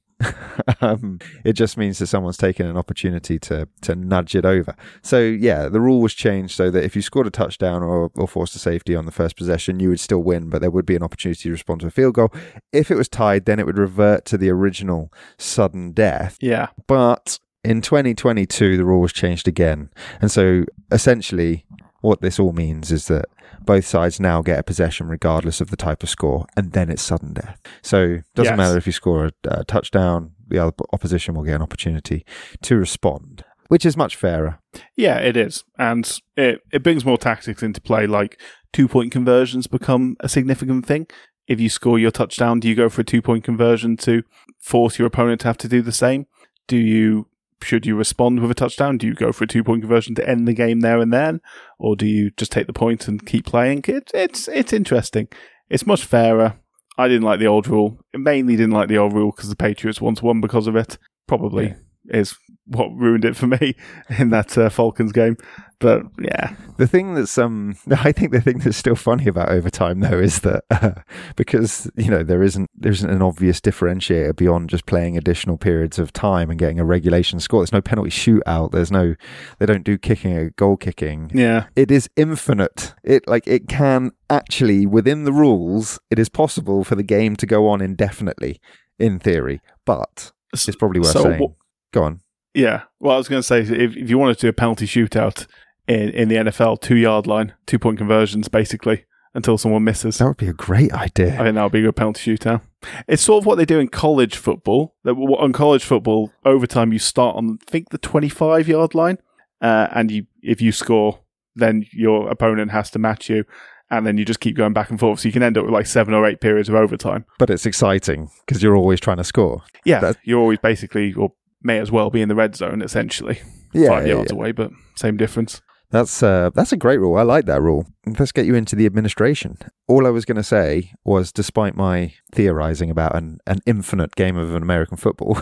um, it just means that someone's taken an opportunity to to nudge it over. So yeah, the rule was changed so that if you scored a touchdown or, or forced a safety on the first possession, you would still win, but there would be an opportunity to respond to a field goal. If it was tied, then it would revert to the original sudden death. Yeah, But in twenty twenty-two, the rule was changed again, and so essentially, what this all means is that both sides now get a possession regardless of the type of score, and then it's sudden death. So it doesn't Yes. matter if you score a, a touchdown, the other opposition will get an opportunity to respond, which is much fairer. yeah, it is, and it it brings more tactics into play. Like two point conversions become a significant thing. If you score your touchdown, do you go for a two point conversion to force your opponent to have to do the same? Do you Should you respond with a touchdown? Do you go for a two-point conversion to end the game there and then? Or do you just take the point and keep playing? It, it's it's interesting. It's much fairer. I didn't like the old rule. I mainly didn't like the old rule because the Patriots once won because of it. Probably Yeah. is what ruined it for me in that uh, Falcons game. But yeah, The thing that's, um, I think the thing that's still funny about overtime though is that uh, because you know there isn't there isn't an obvious differentiator beyond just playing additional periods of time and getting a regulation score. There's no penalty shootout. There's no, they don't do kicking or goal kicking. yeah, It is infinite. It like it can actually, within the rules, it is possible for the game to go on indefinitely in theory, but it's probably worth So saying. what- Go on. yeah. Well, I was going to say, if, if you wanted to do a penalty shootout in, in the N F L, two-yard line, two-point conversions, basically, until someone misses. That would be a great I idea. think that would be a good penalty shootout. It's sort of what they do in college football. That on college football, overtime you start on, I think, the twenty-five-yard line, uh, and you if you score, then your opponent has to match you, and then you just keep going back and forth. So you can end up with like seven or eight periods of overtime. But it's exciting because you're always trying to score. Yeah, That's- you're always basically, or may as well be in the red zone, essentially. Yeah, Five yeah, yards yeah. away, but same difference. That's uh, that's a great rule. I like that rule. Let's get you into the administration. All I was going to say was, despite my theorizing about an, an infinite game of an American football,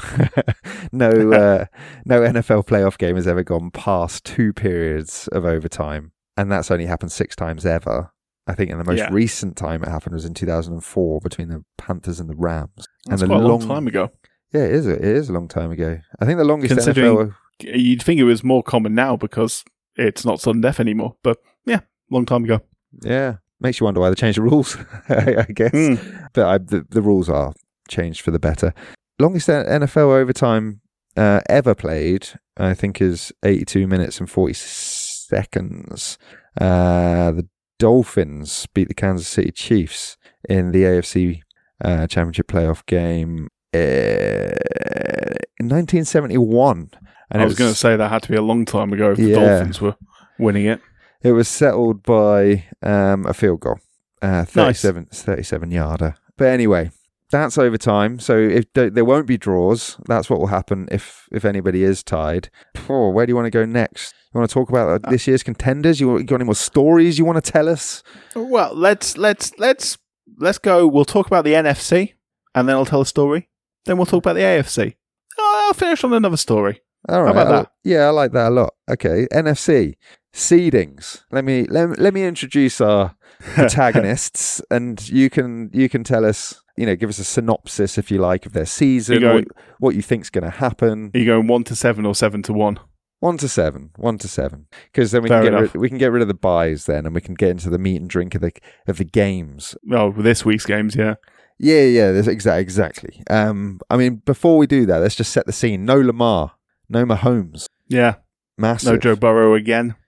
no uh, no N F L playoff game has ever gone past two periods of overtime, and that's only happened six times ever. I think in the most Yeah. recent time it happened was in two thousand four between the Panthers and the Rams. That's and the quite a long time ago. Yeah, it is. A, it is a long time ago. I think the longest N F L. Considering- You'd think it was more common now because it's not sudden death anymore. But yeah, long time ago. Yeah, makes you wonder why they changed the rules. I guess, Mm. but I, the the rules are changed for the better. Longest N F L overtime uh, ever played, I think, is eighty-two minutes and forty seconds. Uh, the Dolphins beat the Kansas City Chiefs in the A F C uh, Championship playoff game uh, in nineteen seventy-one. And I it was, going to say that had to be a long time ago if the Yeah. Dolphins were winning it. It was settled by um, a field goal, uh, thirty-seven, thirty-seven yarder. But anyway, that's overtime. So if th- there won't be draws, that's what will happen if if anybody is tied. Oh, where do you want to go next? You want to talk about uh, this year's contenders? You, you got any more stories you want to tell us? Well, let's let's let's let's go. We'll talk about the N F C, and then I'll tell a story. Then we'll talk about the A F C. Oh, I'll finish on another story. All right. about I- that? yeah, I like that a lot. Okay, N F C seedings. Let me let, let me introduce our protagonists, and you can you can tell us, you know, give us a synopsis if you like of their season, You go- what, what you think's going to happen. Are you going one to seven or seven to one? One to seven, one to seven, because then we Fair can get enough. rid, we can get rid of the buys then, and we can get into the meat and drink of the of the games. Oh, this week's games, yeah. Yeah, yeah, that's exactly exactly. Um, I mean, before we do that, let's just set the scene. No Lamar, no Mahomes, Yeah. massive. No Joe Burrow again.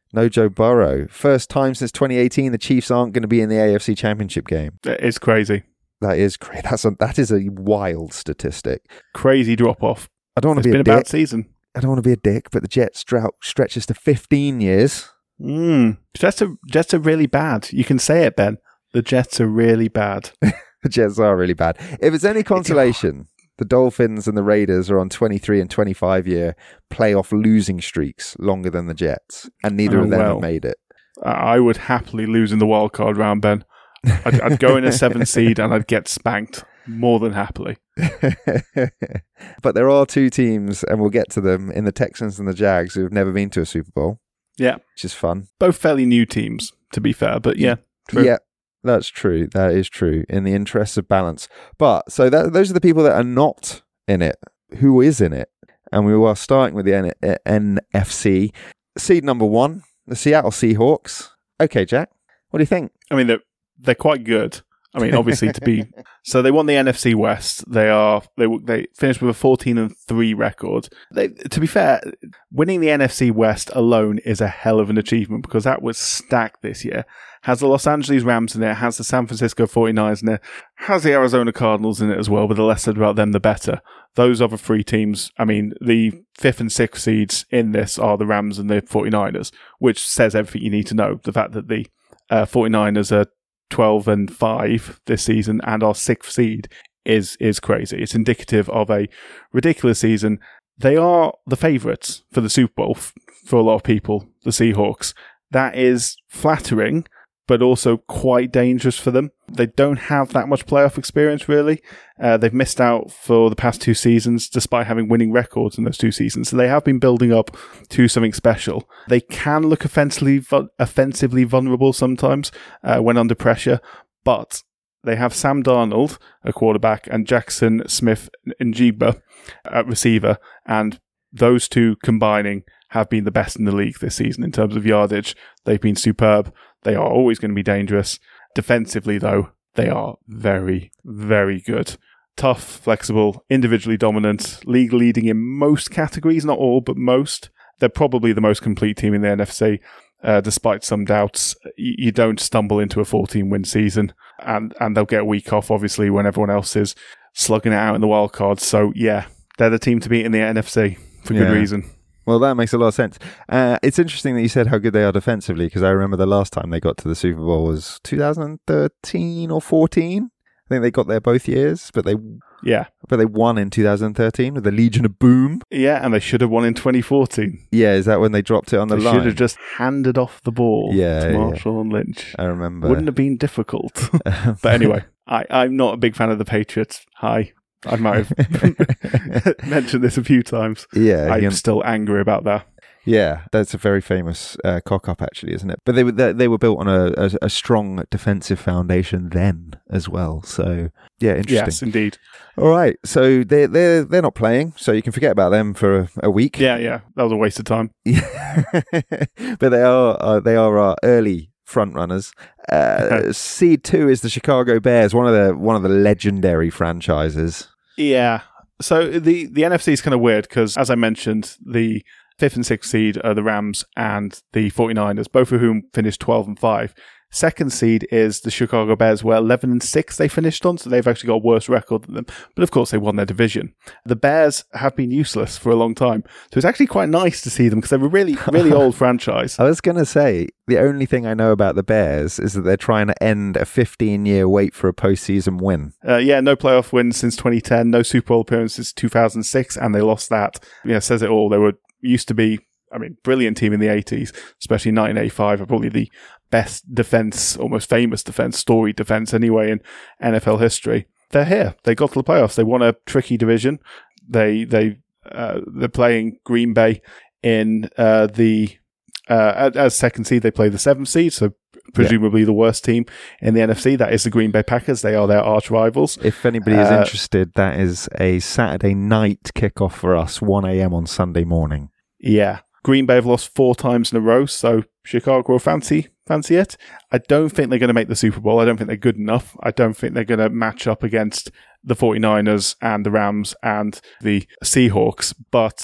No Joe Burrow. First time since twenty eighteen the Chiefs aren't going to be in the A F C Championship game. It's crazy. That is great. That's a, that is a wild statistic. Crazy drop off. I don't want to It's be been a a dick. bad season. I don't want to be a dick, but the Jets drought stretches to fifteen years. Mm. Jets are Jets are really bad. You can say it, Ben. The Jets are really bad. The Jets are really bad. If it's any consolation, the Dolphins and the Raiders are on twenty-three and twenty-five year playoff losing streaks longer than the Jets, and neither Oh, of them well. have made it. I would happily lose in the wild card round, Ben. I'd, I'd go in a seven seed and I'd get spanked more than happily. But there are two teams, and we'll get to them, in the Texans and the Jags, who have never been to a Super Bowl, Yeah, which is fun. both fairly new teams, to be fair. But yeah, true. Yeah, that's true. That is true, in the interests of balance. But, so that, those are the people that are not in it. Who is in it? And we are starting with the N- N F C. Seed number one, the Seattle Seahawks. Okay, Jack, what do you think? I mean, they're they're quite good. I mean, obviously to be so they won the N F C West. They are they they finished with a fourteen and three record. They, to be fair, winning the N F C West alone is a hell of an achievement because that was stacked this year. Has the Los Angeles Rams in there, has the San Francisco forty-niners in there, has the Arizona Cardinals in it as well, but the less said about them, the better. Those other three teams, I mean, the fifth and sixth seeds in this are the Rams and the forty-niners, which says everything you need to know. The fact that the uh, forty-niners are twelve and five this season and our sixth seed is is crazy. It's indicative of a ridiculous season. They are the favourites for the Super Bowl f- for a lot of people, the Seahawks. That is flattering, but also quite dangerous for them. They don't have that much playoff experience, really. Uh, they've missed out for the past two seasons, despite having winning records in those two seasons. So they have been building up to something special. They can look offensively, vu- offensively vulnerable sometimes uh, when under pressure, but they have Sam Darnold, a quarterback, and Jackson Smith-Njigba at receiver, and those two combining have been the best in the league this season in terms of yardage. They've been superb. They are always going to be dangerous. Defensively, though, they are very, very good. Tough, flexible, individually dominant, league leading in most categories, not all, but most. They're probably the most complete team in the N F C, uh, despite some doubts. You, you don't stumble into a fourteen-win season, and, and they'll get a week off, obviously, when everyone else is slugging it out in the wild cards. So, yeah, they're the team to beat in the N F C for Yeah. good reason. Well, that makes a lot of sense. Uh, it's interesting that you said how good they are defensively, because I remember the last time they got to the Super Bowl was two thousand thirteen or fourteen. I think they got there both years, but they Yeah. but they won in two thousand thirteen with the Legion of Boom. Yeah, and they should have won in twenty fourteen. Yeah, is that when they dropped it on the They line? should have just handed off the ball Yeah, to yeah. Marshall and Lynch. I remember. Wouldn't have been difficult. But anyway, I, I'm not a big fan of the Patriots. Hi. I might have mentioned this a few times. Yeah, I'm you know- still angry about that. Yeah, that's a very famous uh, cock up, actually, isn't it? But they were they, they were built on a, a, a strong defensive foundation then as well. So yeah, interesting. Yes, indeed. All right, so they are they're they're not playing, so you can forget about them for a, a week. Yeah, yeah. That was a waste of time. But they are uh, they are our early front runners. Uh, seed two is the Chicago Bears, one of the one of the legendary franchises. Yeah. So the, the N F C is kind of weird because, as I mentioned, the fifth and sixth seed are the Rams and the forty-niners, both of whom finished twelve and five. Second seed is the Chicago Bears, where eleven and six they finished on, so they've actually got a worse record than them. But of course, they won their division. The Bears have been useless for a long time, so it's actually quite nice to see them because they're a really, really old franchise. I was going to say, the only thing I know about the Bears is that they're trying to end a fifteen-year wait for a postseason win. Uh, yeah, no playoff wins since twenty ten, no Super Bowl appearance since two thousand six, and they lost that. Yeah, says it all. They were used to be, I mean, brilliant team in the eighties, especially nineteen eighty-five, are probably the best defense, almost famous defense, storied defense anyway in N F L history. They're here. They got to the playoffs. They won a tricky division. They they uh, they're playing Green Bay in uh, the uh, as second seed. They play the seventh seed, so presumably the worst team in the N F C. That is the Green Bay Packers. They are their arch rivals. If anybody is Uh, interested, that is a Saturday night kickoff for us, one a.m. on Sunday morning. Yeah. Green Bay have lost four times in a row, so Chicago will fancy fancy it. I don't think they're going to make the Super Bowl. I don't think they're good enough. I don't think they're going to match up against the forty-niners and the Rams and the Seahawks, but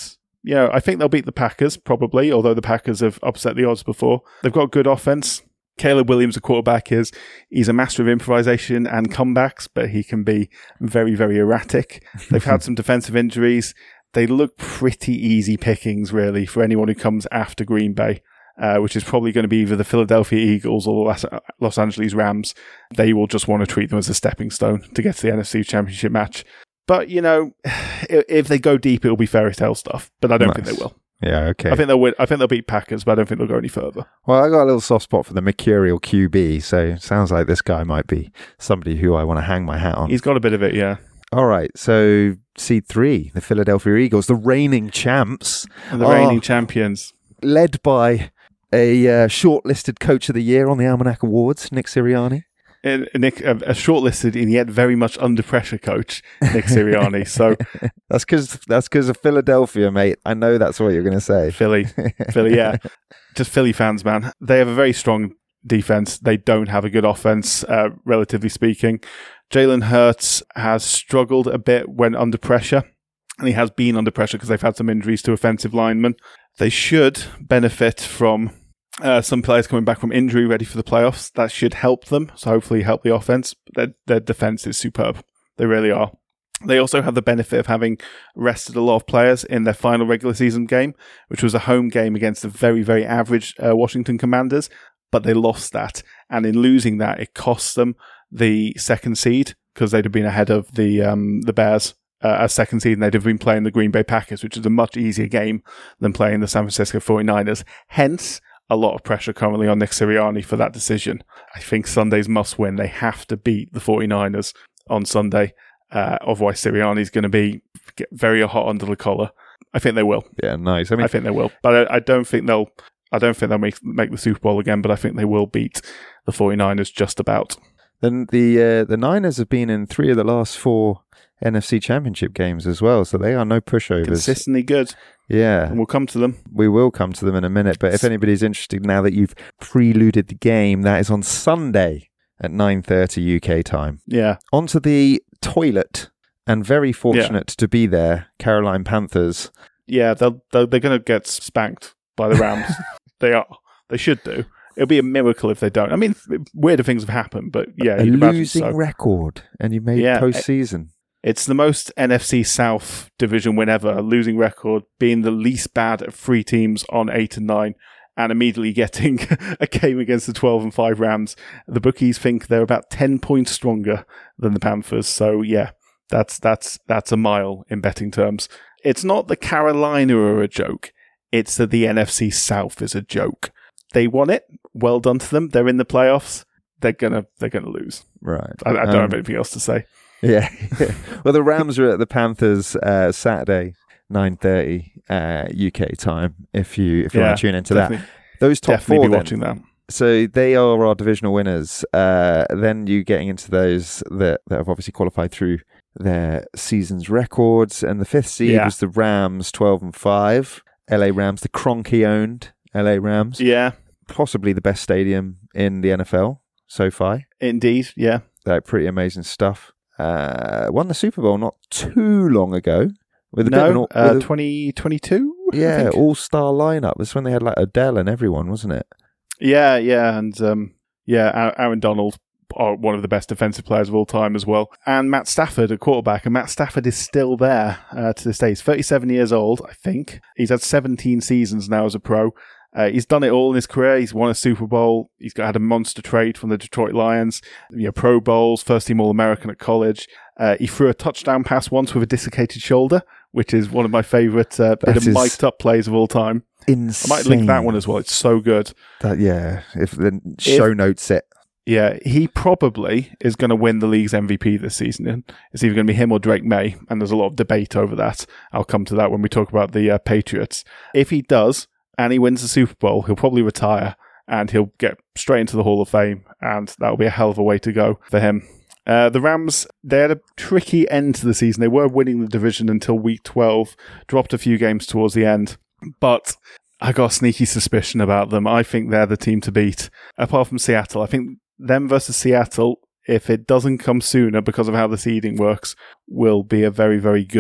you know, I think they'll beat the Packers, probably, although the Packers have upset the odds before. They've got good offense. Caleb Williams, the quarterback, is he's a master of improvisation and comebacks, but he can be very, very erratic. They've had some defensive injuries. They look pretty easy pickings, really, for anyone who comes after Green Bay, uh, which is probably going to be either the Philadelphia Eagles or the Los Angeles Rams. They will just want to treat them as a stepping stone to get to the N F C Championship match. But, you know, if they go deep, it'll be fairy tale stuff, but I don't Nice. think they will. Yeah, okay. I think they'll win. I think they'll beat Packers, but I don't think they'll go any further. Well, I got a little soft spot for the mercurial Q B, so it sounds like this guy might be somebody who I want to hang my hat on. He's got a bit of it, yeah. All right, so seed three, the Philadelphia Eagles, the reigning champs, And the are reigning champions. led by a uh, shortlisted Coach of the Year on the Almanac Awards, Nick Sirianni. In, Nick, a, a shortlisted and yet very much under pressure coach, Nick Sirianni. So That's because that's because of Philadelphia, mate. I know that's what you're going to say. Philly, Philly, yeah, just Philly fans, man. They have a very strong defense. They don't have a good offense, uh, relatively speaking. Jalen Hurts has struggled a bit when under pressure, and he has been under pressure because they've had some injuries to offensive linemen. They should benefit from uh, some players coming back from injury ready for the playoffs. That should help them, so hopefully help the offense. Their, their defense is superb. They really are. They also have the benefit of having rested a lot of players in their final regular season game, which was a home game against the very, very average uh, Washington Commanders, but they lost that. And in losing that, it cost them the second seed because they'd have been ahead of the um, the Bears uh, as second seed, and they'd have been playing the Green Bay Packers, which is a much easier game than playing the San Francisco forty-niners. Hence, a lot of pressure currently on Nick Sirianni for that decision. I think Sunday's must win. They have to beat the forty-niners on Sunday. Uh, otherwise, Sirianni's going to be get very hot under the collar. I think they will. Yeah, nice. I mean, I think they will, but I, I don't think they'll. I don't think they'll make make the Super Bowl again. But I think they will beat the forty-niners just about. then the uh, the Niners have been in three of the last four N F C Championship games as well, so they are no pushovers. Consistently good. Yeah, And we'll come to them. we will come to them in a minute. But if anybody's interested now that you've preluded the game, that is on Sunday at nine thirty U K time. Yeah, Onto the toilet, and very fortunate to be there, Carolina Panthers. yeah. They'll, they'll they're going to get spanked by the Rams. They are. They should do. It'll be a miracle if they don't. I mean, weirder things have happened, but yeah, A you'd imagine losing so. record, and you made Yeah, postseason. It's the most N F C South division win ever, a losing record, being the least bad of three teams on eight and nine, and immediately getting a game against the twelve and five Rams. The bookies think they're about ten points stronger than the Panthers. So yeah, that's that's that's a mile in betting terms. It's not that Carolina are a joke. It's that the N F C South is a joke. They won it. Well done to them. They're in the playoffs. They're gonna they're gonna lose. Right. I, I don't Um, have anything else to say. Yeah. Well, the Rams are at the Panthers uh, Saturday, nine thirty uh, U K time. If you if you Yeah, want to tune into definitely- that, those top Definitely four be then. watching that. So they are our divisional winners. Uh, then you getting into those that, that have obviously qualified through their season's records, and the fifth seed Yeah. was the Rams, twelve and five. L A Rams, the Kroenke owned L A Rams, Yeah, possibly the best stadium in the N F L so far. indeed. Yeah. Like pretty amazing stuff. Uh, won the Super Bowl not too long ago with a bit of an No, all- uh, with a- twenty twenty-two? yeah, all-star lineup. That's when they had like Adele and everyone, wasn't it? Yeah, yeah, and um, yeah, Aa- Aaron Donald, are one of the best defensive players of all time as well, and Matt Stafford, a quarterback, and Matt Stafford is still there uh, to this day. He's thirty-seven years old, I think. He's had seventeen seasons now as a pro. Uh, he's done it all in his career. He's won a Super Bowl. He's got had a monster trade from the Detroit Lions. You know, Pro Bowls, first team All-American at college. Uh, he threw a touchdown pass once with a dislocated shoulder, which is one of my favourite uh, bit of is mic'd up plays of all time. Insane. I might link that one as well. It's so good. That, yeah, if the show notes it. Yeah, he probably is going to win the league's M V P this season. It's either going to be him or Drake May, and there's a lot of debate over that. I'll come to that when we talk about the uh, Patriots. If he does, and he wins the Super Bowl, he'll probably retire, and he'll get straight into the Hall of Fame, and that'll be a hell of a way to go for him. Uh, the Rams, they had a tricky end to the season. They were winning the division until week twelve, dropped a few games towards the end, but I got a sneaky suspicion about them. I think they're the team to beat, apart from Seattle. I think them versus Seattle, if it doesn't come sooner because of how the seeding works, will be a very, very good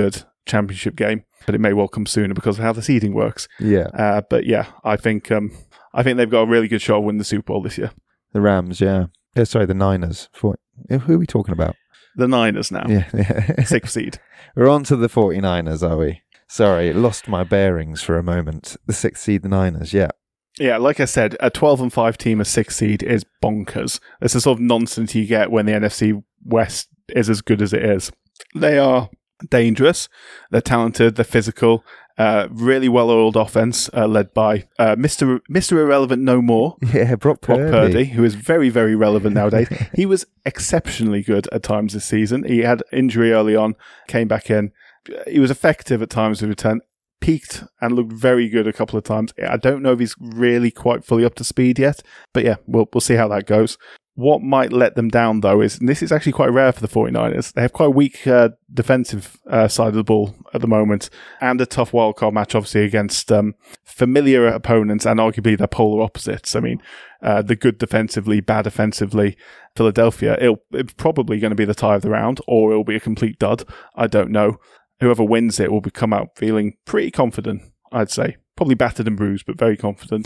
championship game, but it may well come sooner because of how the seeding works. Yeah. Uh, but yeah, I think um, I think they've got a really good shot of winning the Super Bowl this year. The Rams, yeah. yeah sorry, the Niners. For, who are we talking about? The Niners now. Yeah. yeah. Sixth seed. We're on to the forty-niners, are we? Sorry, lost my bearings for a moment. The sixth seed, the Niners, yeah. Yeah, like I said, a twelve and five team, a sixth seed is bonkers. It's the sort of nonsense you get when the N F C West is as good as it is. They are dangerous, they're talented, they're physical, uh, really well-oiled offense uh, led by uh, Mister Mister Irrelevant no more. Yeah, Brock Purdy. Brock Purdy, who is very, very relevant nowadays. He was exceptionally good at times this season. He had injury early on, came back in. He was effective at times with return, peaked and looked very good a couple of times. I don't know if he's really quite fully up to speed yet, but yeah, we'll we'll see how that goes. What might let them down, though, is, and this is actually quite rare for the forty-niners, they have quite a weak uh, defensive uh, side of the ball at the moment, and a tough wildcard match, obviously, against um, familiar opponents and arguably their polar opposites. I mean, uh, the good defensively, bad offensively, Philadelphia, it'll, it's probably going to be the tie of the round, or it'll be a complete dud. I don't know. Whoever wins it will be, come out feeling pretty confident, I'd say. Probably battered and bruised, but very confident.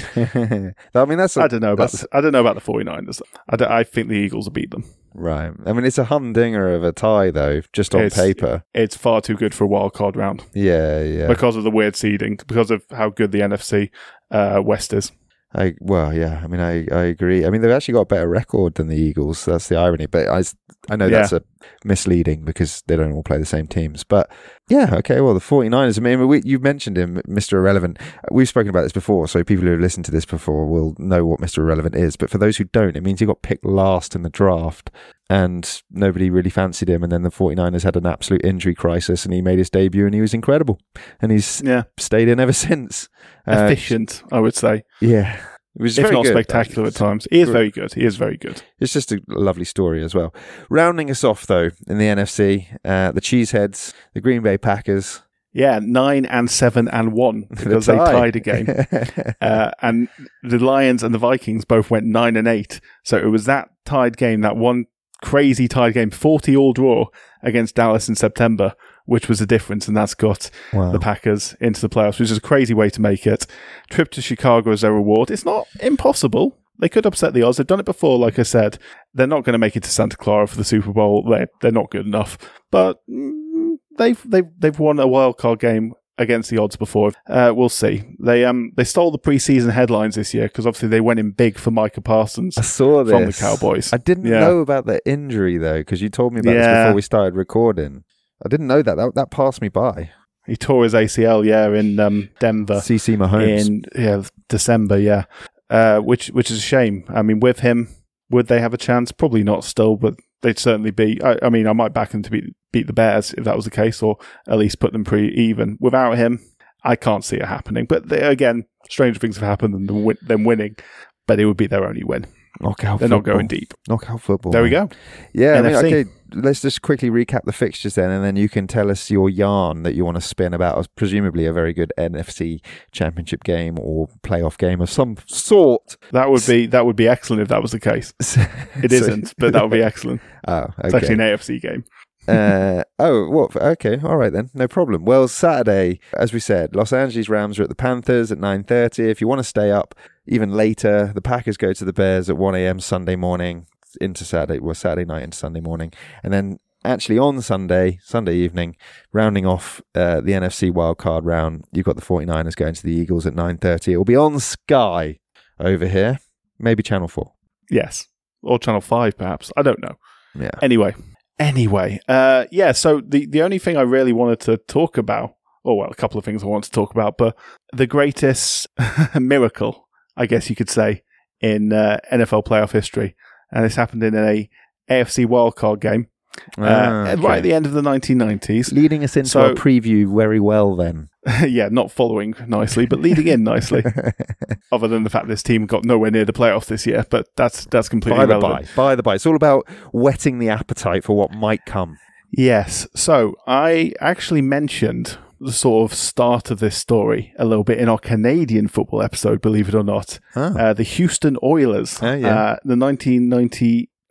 I mean, that's. A, I don't know about. The, I don't know about the forty-niners. I, don't, I think the Eagles will beat them. Right. I mean, it's a humdinger of a tie, though, just on it's, paper. It's far too good for a wild card round. Yeah, yeah. Because of the weird seeding, because of how good the N F C uh, West is. I well, yeah. I mean, I, I agree. I mean, they've actually got a better record than the Eagles. That's the irony. But I, I know yeah. that's a misleading because they don't all play the same teams. But yeah, okay. Well, the forty-niners. I mean, we, you've mentioned him, Mister Irrelevant. We've spoken about this before, so people who have listened to this before will know what Mister Irrelevant is. But for those who don't, it means he got picked last in the draft, and nobody really fancied him. And then the forty-niners had an absolute injury crisis, and he made his debut, and he was incredible. And he's yeah. stayed in ever since. Efficient, uh, I would say. Yeah. It was if very not good, spectacular though. at times. He is very good. He is very good. It's just a lovely story as well. Rounding us off, though, in the N F C, uh, the Cheeseheads, the Green Bay Packers. Yeah, nine and seven and one because The they tie. tied a game. uh, and the Lions and the Vikings both went nine and eight. So it was that tied game, that one crazy tied game, forty all draw against Dallas in September, which was the difference, and that's got Wow. the Packers into the playoffs, which is a crazy way to make it. Trip to Chicago as their reward. It's not impossible. They could upset the odds. They've done it before, like I said. They're not going to make it to Santa Clara for the Super Bowl. They're, they're not good enough. But mm, they've, they've, they've won a wildcard game against the odds before. Uh, we'll see. They um they stole the preseason headlines this year because obviously they went in big for Micah Parsons I saw this. from the Cowboys. I didn't Yeah. know about the injury, though, because you told me about this Yeah. before we started recording. I didn't know that. That, that passed me by. He tore his A C L, yeah, in um, Denver. C C Mahomes. In yeah, December, yeah. Uh, which which is a shame. I mean, with him, would they have a chance? Probably not still, but they'd certainly be. I, I mean, I might back them to beat, beat the Bears if that was the case, or at least put them pretty even. Without him, I can't see it happening. But they, again, stranger things have happened than them, win- them winning, but it would be their only win. Knockout They're football. not going deep. Knockout football. There we man. go. Yeah, I mean, N F C. okay, let's just quickly recap the fixtures then, and then you can tell us your yarn that you want to spin about a, presumably a very good N F C championship game or playoff game of some sort. That would be that would be excellent if that was the case. It So- isn't, but that would be excellent. Oh, okay. It's actually an A F C game. uh, oh, what? Okay, all right then, no problem. Well, Saturday, as we said, Los Angeles Rams are at the Panthers at nine thirty. If you want to stay up even later, the Packers go to the Bears at one a.m. Sunday morning into Saturday, well, Saturday night into Sunday morning. And then actually on Sunday, Sunday evening, rounding off uh, the N F C wildcard round, you've got the forty-niners going to the Eagles at nine thirty. It will be on Sky over here, maybe Channel four. Yes. Or Channel five, perhaps. I don't know. Yeah. Anyway. Anyway. Uh, yeah, so the, the only thing I really wanted to talk about, or well, a couple of things I want to talk about, but the greatest miracle, I guess you could say, in uh, N F L playoff history. And this happened in a A F C wildcard game uh, Ah, okay. right at the end of the nineteen nineties. Leading us into So- our preview very well then. Yeah, not following nicely, but leading in nicely. Other than the fact this team got nowhere near the playoffs this year, but that's that's completely By the irrelevant. by, by the by, it's all about whetting the appetite for what might come. Yes. So I actually mentioned the sort of start of this story a little bit in our Canadian football episode, believe it or not. Ah. Uh, the Houston Oilers, Oh, yeah. uh, the nineteen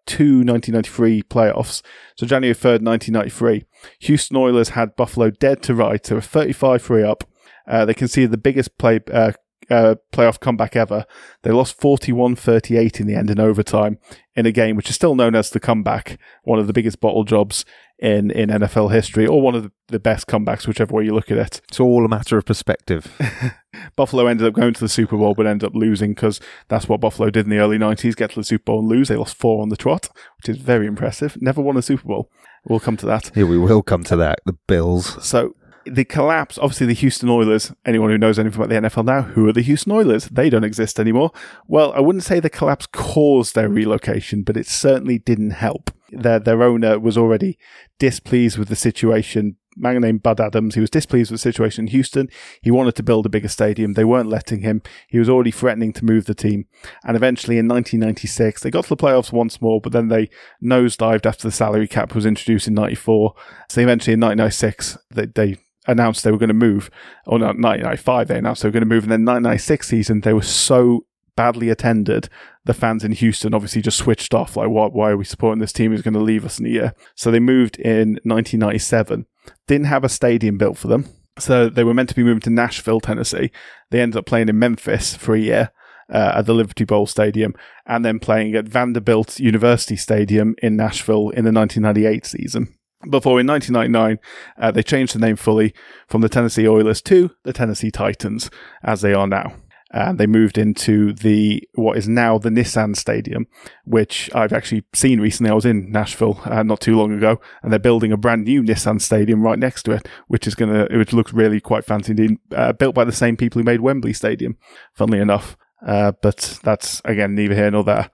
two nineteen ninety-three playoffs. So January third, nineteen ninety-three, Houston Oilers had Buffalo dead to rights. They were thirty-five three up. Uh, they conceded the biggest play uh, uh, playoff comeback ever. They lost forty-one thirty-eight in the end in overtime in a game which is still known as the comeback, one of the biggest bottle jobs in, in N F L history, or one of the, the best comebacks, whichever way you look at it. It's all a matter of perspective. Buffalo ended up going to the Super Bowl, but ended up losing because that's what Buffalo did in the early nineties, get to the Super Bowl and lose. They lost four on the trot, which is very impressive. Never won a Super Bowl. We'll come to that. Yeah, we will come to that. The Bills. So the collapse, obviously the Houston Oilers, anyone who knows anything about the N F L now, who are the Houston Oilers? They don't exist anymore. Well, I wouldn't say the collapse caused their relocation, but it certainly didn't help. Their, their owner was already displeased with the situation. A man named Bud Adams, he was displeased with the situation in Houston. He wanted to build a bigger stadium. They weren't letting him. He was already threatening to move the team. And eventually in nineteen ninety-six, they got to the playoffs once more, but then they nosedived after the salary cap was introduced in ninety-four. So eventually in nineteen ninety-six, they, they announced they were going to move. Or not, nineteen ninety-five, they announced they were going to move. And then nineteen ninety-six season, they were so badly attended, the fans in Houston obviously just switched off. Like, why, why are we supporting this team who's going to leave us in a year? So they moved in nineteen ninety-seven. Didn't have a stadium built for them. So they were meant to be moving to Nashville, Tennessee. They ended up playing in Memphis for a year uh, at the Liberty Bowl Stadium, and then playing at Vanderbilt University Stadium in Nashville in the nineteen ninety-eight season. Before in nineteen ninety-nine, uh, they changed the name fully from the Tennessee Oilers to the Tennessee Titans, as they are now. And they moved into the what is now the Nissan Stadium, which I've actually seen recently. I was in Nashville uh, not too long ago, and they're building a brand new Nissan Stadium right next to it, which is gonna, which looks really quite fancy indeed. Uh, built by the same people who made Wembley Stadium, funnily enough. Uh, but that's again neither here nor there.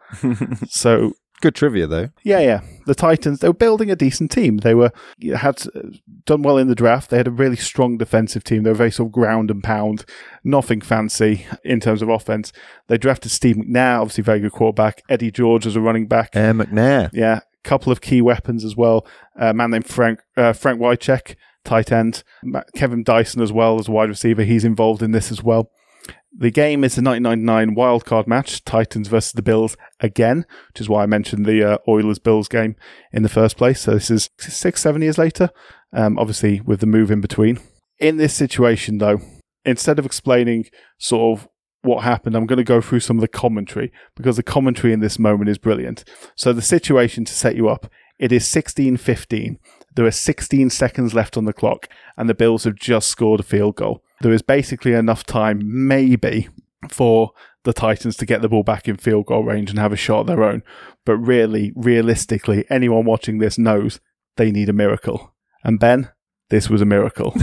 So. Good trivia, though. Yeah, yeah. The Titans, they were building a decent team. They were had done well in the draft. They had a really strong defensive team. They were very sort of ground and pound, nothing fancy in terms of offense. They drafted Steve McNair, obviously very good quarterback. Eddie George as a running back. Uh, McNair. Yeah, a couple of key weapons as well. A man named Frank uh, Frank Wycheck, tight end. Kevin Dyson as well as a wide receiver. He's involved in this as well. The game is the nineteen ninety-nine wildcard match, Titans versus the Bills again, which is why I mentioned the uh, Oilers-Bills game in the first place. So this is six, seven years later, um, obviously with the move in between. In this situation, though, instead of explaining sort of what happened, I'm going to go through some of the commentary, because the commentary in this moment is brilliant. So the situation, to set you up, it is sixteen fifteen. There are sixteen seconds left on the clock, and the Bills have just scored a field goal. There is basically enough time, maybe, for the Titans to get the ball back in field goal range and have a shot of their own. But really, realistically, anyone watching this knows they need a miracle. And Ben, this was a miracle.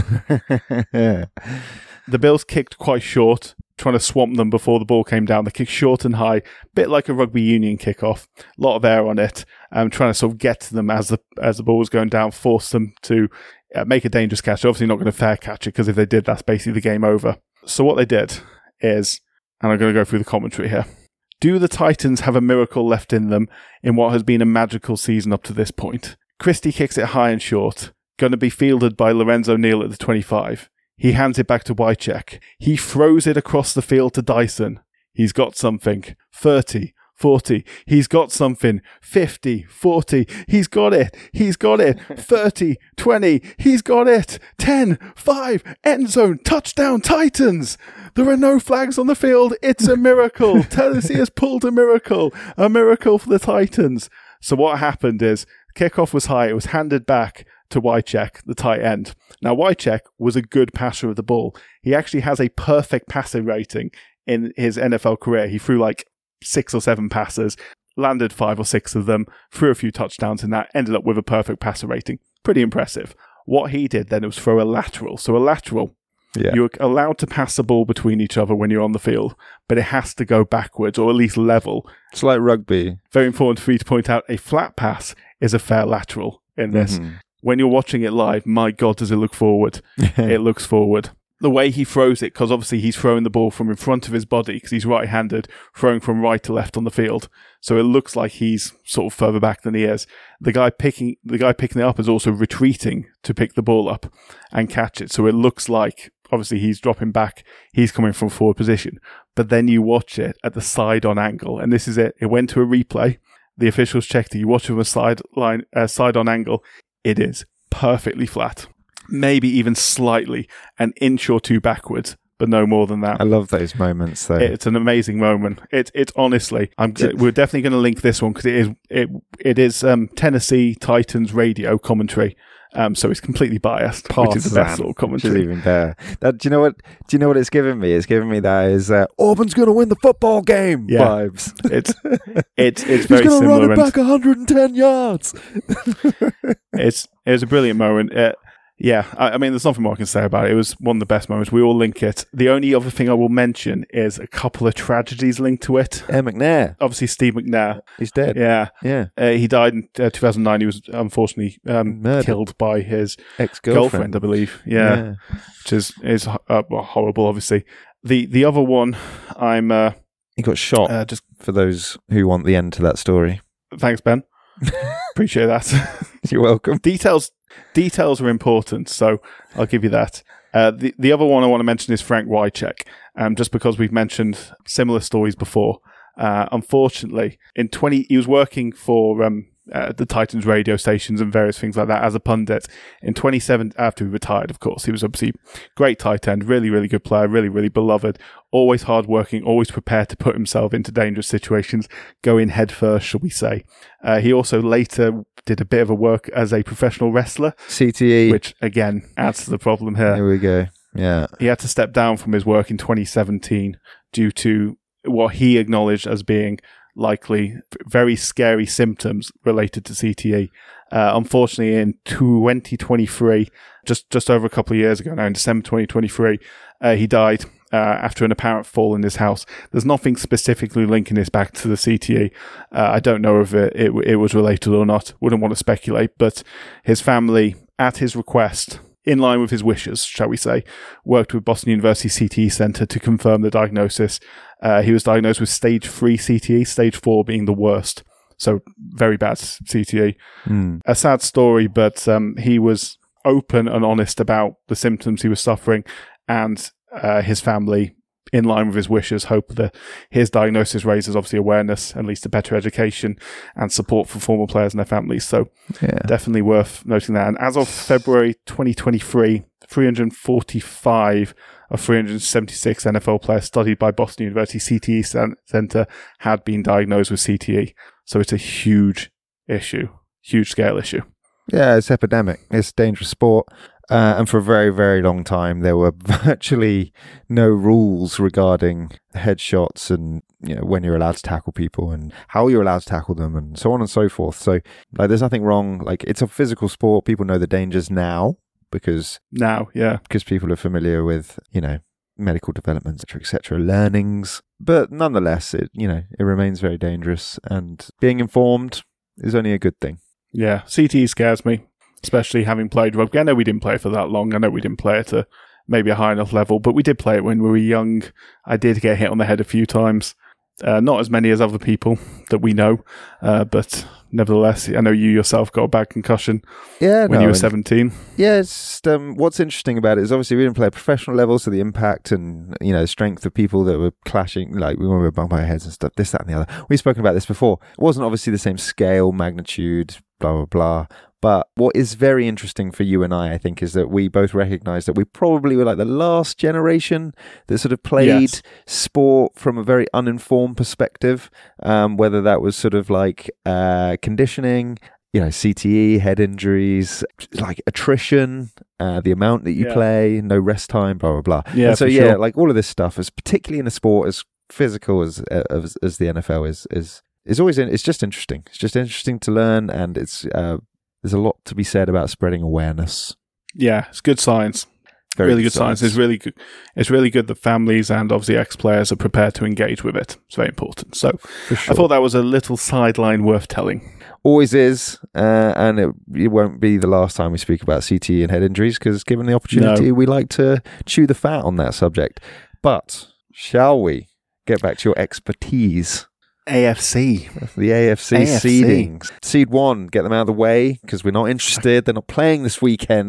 The Bills kicked quite short, trying to swamp them before the ball came down. They kicked short and high, bit like a rugby union kickoff. A lot of air on it, um, trying to sort of get to them as the as the ball was going down, force them to uh, make a dangerous catch. They're obviously not going to fair catch it, because if they did, that's basically the game over. So what they did is, and I'm going to go through the commentary here. Do the Titans have a miracle left in them in what has been a magical season up to this point? Christie kicks it high and short, going to be fielded by Lorenzo Neal at the twenty-five. He hands it back to Wycheck. He throws it across the field to Dyson. He's got something. thirty, forty. He's got something. fifty, forty. He's got it. He's got it. thirty, twenty. He's got it. ten, five. End zone. Touchdown Titans. There are no flags on the field. It's a miracle. Tennessee has pulled a miracle. A miracle for the Titans. So what happened is, kickoff was high. It was handed back to Wycheck, the tight end. Now, Wycheck was a good passer of the ball. He actually has a perfect passer rating in his N F L career. He threw like six or seven passes, landed five or six of them, threw a few touchdowns in that, ended up with a perfect passer rating. Pretty impressive. What he did then was throw a lateral. So a lateral, yeah. You're allowed to pass the ball between each other when you're on the field, but it has to go backwards or at least level. It's like rugby. Very important for you to point out, a flat pass is a fair lateral in this. Mm-hmm. When you're watching it live, my God, does it look forward. It looks forward. The way he throws it, because obviously he's throwing the ball from in front of his body, because he's right-handed, throwing from right to left on the field. So it looks like he's sort of further back than he is. The guy picking the guy picking it up is also retreating to pick the ball up and catch it. So it looks like, obviously he's dropping back, he's coming from forward position. But then you watch it at the side-on angle, and this is it. It went to a replay. the officials checked it. You watch it from a side line, uh, side on angle. It is perfectly flat, maybe even slightly an inch or two backwards, but no more than that. I love those moments, though. It's an amazing moment. It, it's honestly, I'm. We're definitely going to link this one because it is it it is um, Tennessee Titans radio commentary. Um, so it's completely biased, which is the best sort of commentary. Which is even better. That, do you know what? Do you know what it's giving me? It's giving me that is uh, Auburn's going to win the football game yeah. vibes. It's it's it's very He's similar. He's going to run it back one hundred ten yards. it's it's a brilliant moment. It, Yeah, I, I mean, there's nothing more I can say about it. It was one of the best moments. We all link it. The only other thing I will mention is a couple of tragedies linked to it. Ed McNair. Obviously, Steve McNair. He's dead. Yeah. Yeah. Uh, he died in uh, two thousand nine. He was unfortunately um, killed by his ex-girlfriend, girlfriend, I believe. Yeah. yeah. Which is, is uh, well, horrible, obviously. The the other one, I'm... Uh, he got shot, uh, just for those who want the end to that story. Thanks, Ben. Appreciate that. You're welcome. Details... Details are important, so I'll give you that. Uh, the the other one I want to mention is Frank Wycheck, um, just because we've mentioned similar stories before. Uh, unfortunately, in twenty, he was working for um, uh, the Titans radio stations and various things like that as a pundit. In twenty-seven, after he retired, of course, he was obviously great tight end, really, really good player, really, really beloved, always hardworking, always prepared to put himself into dangerous situations, go in head first, shall we say. Uh, he also later did a bit of a work as a professional wrestler. C T E. Which, again, adds to the problem here. Here we go. Yeah. He had to step down from his work in twenty seventeen due to what he acknowledged as being likely very scary symptoms related to C T E. Uh, unfortunately, in twenty twenty-three, just, just over a couple of years ago now, in December twenty twenty-three, uh, he died uh, after an apparent fall in his house. There's nothing specifically linking this back to the C T E. Uh, I don't know if it, it, it was related or not. Wouldn't want to speculate, but his family, at his request, in line with his wishes, shall we say, worked with Boston University C T E Centre to confirm the diagnosis. Uh, he was diagnosed with stage three C T E, stage four being the worst. So very bad C T E. Mm. A sad story, but um, he was open and honest about the symptoms he was suffering, and uh, his family, in line with his wishes, hope that his diagnosis raises obviously awareness and leads to better education and support for former players and their families. So yeah. Definitely worth noting that. And as of February twenty twenty-three, three hundred forty-five of three hundred seventy-six N F L players studied by Boston University C T E Centre had been diagnosed with C T E. So it's a huge issue, huge scale issue. Yeah, it's epidemic. It's a dangerous sport. Uh, and for a very, very long time, there were virtually no rules regarding headshots and, you know, when you're allowed to tackle people and how you're allowed to tackle them and so on and so forth. So, like, there's nothing wrong. Like, it's a physical sport. People know the dangers now because... Now, yeah. Because people are familiar with, you know, medical developments, et cetera, et cetera, learnings. But nonetheless, it, you know, it remains very dangerous, and being informed is only a good thing. Yeah, C T E scares me, especially having played rugby. I know we didn't play it for that long. I know we didn't play it at maybe a high enough level, but we did play it when we were young. I did get hit on the head a few times. Uh, not as many as other people that we know, uh, but nevertheless, I know you yourself got a bad concussion yeah, when no, you were seventeen. Yeah, it's just, um, what's interesting about it is obviously we didn't play at professional level, so the impact and, you know, strength of people that were clashing, like when we were bumping our heads and stuff, this, that, and the other. We've spoken about this before. It wasn't obviously the same scale, magnitude, blah, blah, blah. But what is very interesting for you and I, I think, is that we both recognise that we probably were like the last generation that sort of played yes. sport from a very uninformed perspective, um, whether that was sort of like uh, conditioning, you know, C T E, head injuries, like attrition, uh, the amount that you yeah. play, no rest time, blah, blah, blah. Yeah, and so, for yeah, sure. like all of this stuff, is particularly in a sport as physical as as, as the N F L is, is, is always, in, it's just interesting. It's just interesting to learn, and it's... Uh, There's a lot to be said about spreading awareness. Yeah, it's good science. Very really good science. science. It's really good. It's really good that families and obviously ex-players are prepared to engage with it. It's very important. So sure. I thought that was a little sideline worth telling. Always is, uh, and it, it won't be the last time we speak about C T E and head injuries, because given the opportunity, no. we like to chew the fat on that subject. But shall we get back to your expertise? A F C. The A F C, A F C seedings. Seed one, get them out of the way because we're not interested. They're not playing this weekend.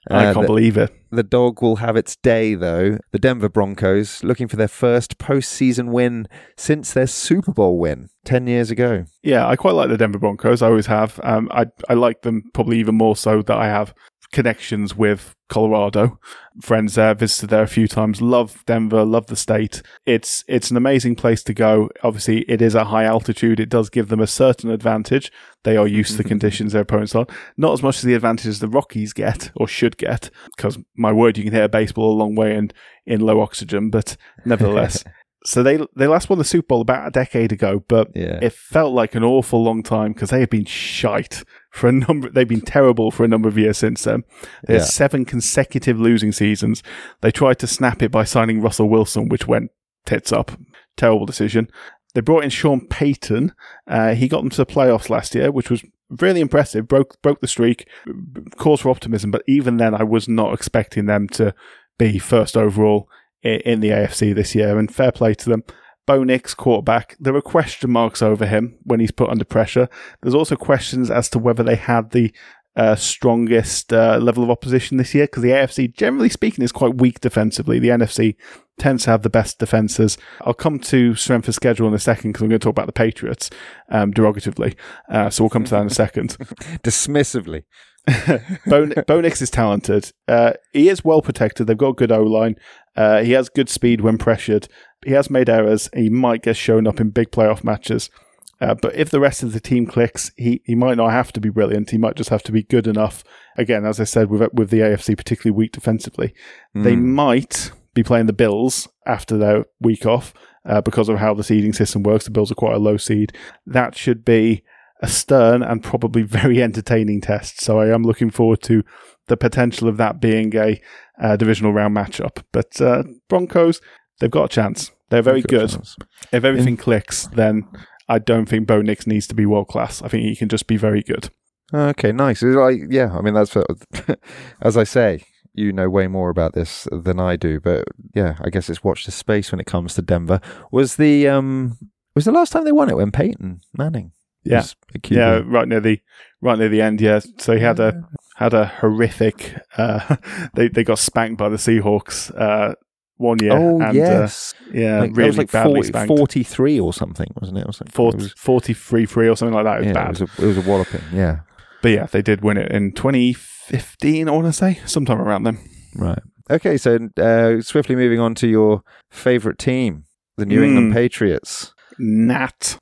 I Uh, can't the, believe it. the dog will have its day, though. The Denver Broncos looking for their first postseason win since their Super Bowl win ten years ago. Yeah, I quite like the Denver Broncos. I always have. Um, I I like them probably even more so that I have connections with Colorado. Friends there, visited there a few times. Love Denver, love the state. It's it's an amazing place to go. Obviously, it is at high altitude. It does give them a certain advantage. They are used to the conditions their opponents are. Not as much as the advantages the Rockies get, or should get, because my word, you can hit a baseball a long way in, in low oxygen, but nevertheless. So they they last won the Super Bowl about a decade ago, but Yeah. it felt like an awful long time because they have been shite for a number. They've been terrible for a number of years since then. There's Yeah. seven consecutive losing seasons. They tried to snap it by signing Russell Wilson, which went tits up. Terrible decision. They brought in Sean Payton. Uh, he got them to the playoffs last year, which was really impressive. Broke broke the streak, cause for optimism. But even then, I was not expecting them to be first overall in the A F C this year, and fair play to them. Bo Nix, quarterback, there are question marks over him when he's put under pressure. There's also questions as to whether they had the uh, strongest uh, level of opposition this year, because the A F C, generally speaking, is quite weak defensively. The N F C tends to have the best defenses. I'll come to strength of schedule in a second because I'm going to talk about the Patriots um, derogatively. Uh, so we'll come to that in a second. Dismissively. Bo, Bo Nix is talented. Uh, he is well protected. They've got a good O-line. Uh, he has good speed when pressured. He has made errors. He might get shown up in big playoff matches. Uh, but if the rest of the team clicks, he, he might not have to be brilliant. He might just have to be good enough. Again, as I said, with with the A F C particularly weak defensively, mm. they might be playing the Bills after their week off uh, because of how the seeding system works. The Bills are quite a low seed. That should be a stern and probably very entertaining test. So I am looking forward to the potential of that being a uh, divisional round matchup. But uh, Broncos, they've got a chance. They're very good. Chance. If everything yeah. clicks, then I don't think Bo Nix needs to be world class. I think he can just be very good. Okay, nice. Like, yeah, I mean, that's as I say, you know way more about this than I do. But yeah, I guess it's watch the space when it comes to Denver. Was the um was the last time they won it when Peyton Manning? Yeah, yeah, right near the right near the end. Yeah, so he had a had a horrific. Uh, they they got spanked by the Seahawks uh, one year. Oh and, yes, uh, yeah, like, really it was like badly forty, spanked. forty-three or something, wasn't it? Or something. forty, it was, forty-three three or something like that. It was yeah, bad. It was, a, it was a walloping. Yeah, but yeah, they did win it in twenty fifteen. I want to say sometime around then. Right. Okay, so uh, swiftly moving on to your favorite team, the New mm. England Patriots. Nat.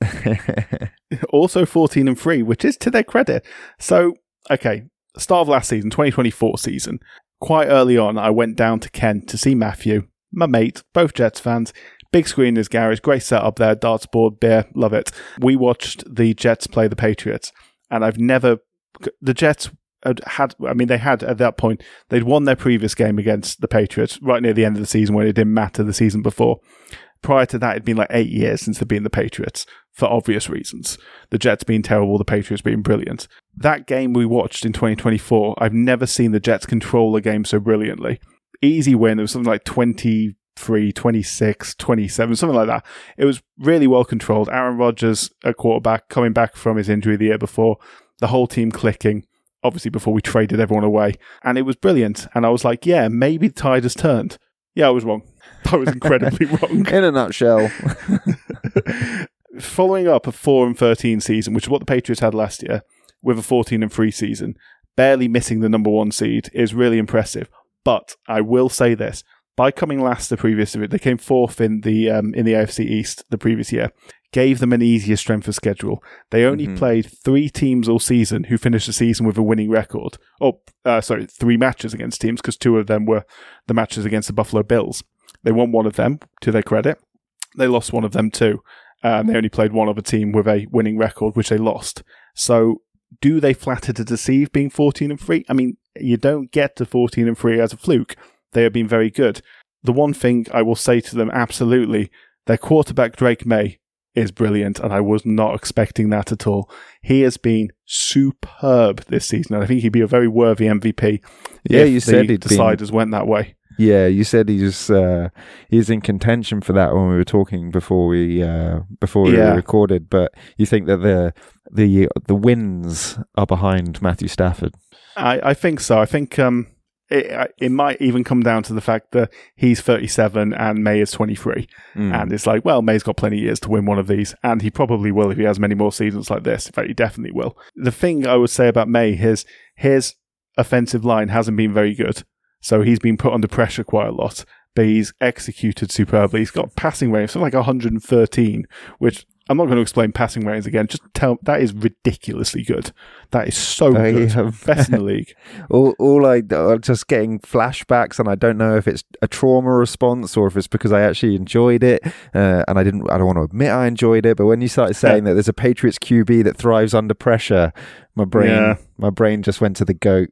Also fourteen and three, which is to their credit. So, okay, start of last season, twenty twenty-four season. Quite early on, I went down to Kent to see Matthew, my mate, both Jets fans. Big screen in his garage, great setup there, darts board, beer, love it. We watched the Jets play the Patriots, and I've never... The Jets had, had I mean, they had, at that point, they'd won their previous game against the Patriots right near the end of the season when it didn't matter the season before. Prior to that, it'd been like eight years since they'd been the Patriots, for obvious reasons. The Jets being terrible, the Patriots being brilliant. That game we watched in twenty twenty-four, I've never seen the Jets control a game so brilliantly. Easy win. It was something like twenty-three, twenty-six, twenty-seven, something like that. It was really well controlled. Aaron Rodgers, a quarterback, coming back from his injury the year before. The whole team clicking, obviously before we traded everyone away. And it was brilliant. And I was like, yeah, maybe the tide has turned. Yeah, I was wrong. I was incredibly wrong. In a nutshell. Following up a four and thirteen season, which is what the Patriots had last year, with a fourteen and three season, barely missing the number one seed is really impressive. But I will say this: by coming last the previous year, they came fourth in the um, in the A F C East the previous year. Gave them an easier strength of schedule. They only mm-hmm. played three teams all season who finished the season with a winning record. Oh, uh, sorry, three matches against teams, because two of them were the matches against the Buffalo Bills. They won one of them, to their credit. They lost one of them too. And they only played one other team with a winning record, which they lost. So, do they flatter to deceive being fourteen and three? I mean, you don't get to fourteen and three as a fluke. They have been very good. The one thing I will say to them, absolutely, their quarterback Drake May is brilliant, and I was not expecting that at all. He has been superb this season, and I think he'd be a very worthy M V P. Yeah, if you said the he'd deciders been... went that way. Yeah, you said he's uh, he's in contention for that when we were talking before we uh, before we yeah. recorded. But you think that the the the wins are behind Matthew Stafford? I, I think so. I think um, it, it might even come down to the fact that he's thirty-seven and May is twenty-three. Mm. And it's like, well, May's got plenty of years to win one of these, and he probably will if he has many more seasons like this. In fact, he definitely will. The thing I would say about May is his offensive line hasn't been very good, so he's been put under pressure quite a lot, but he's executed superbly. He's got passing range, something like one hundred thirteen, which I'm not going to explain passing range again. Just tell that is ridiculously good. That is so I good. have, Best in the league. all, all I I'm just getting flashbacks, and I don't know if it's a trauma response or if it's because I actually enjoyed it, uh, and I didn't. I don't want to admit I enjoyed it, but when you started saying yeah. that there's a Patriots Q B that thrives under pressure, my brain, yeah. my brain just went to the goat.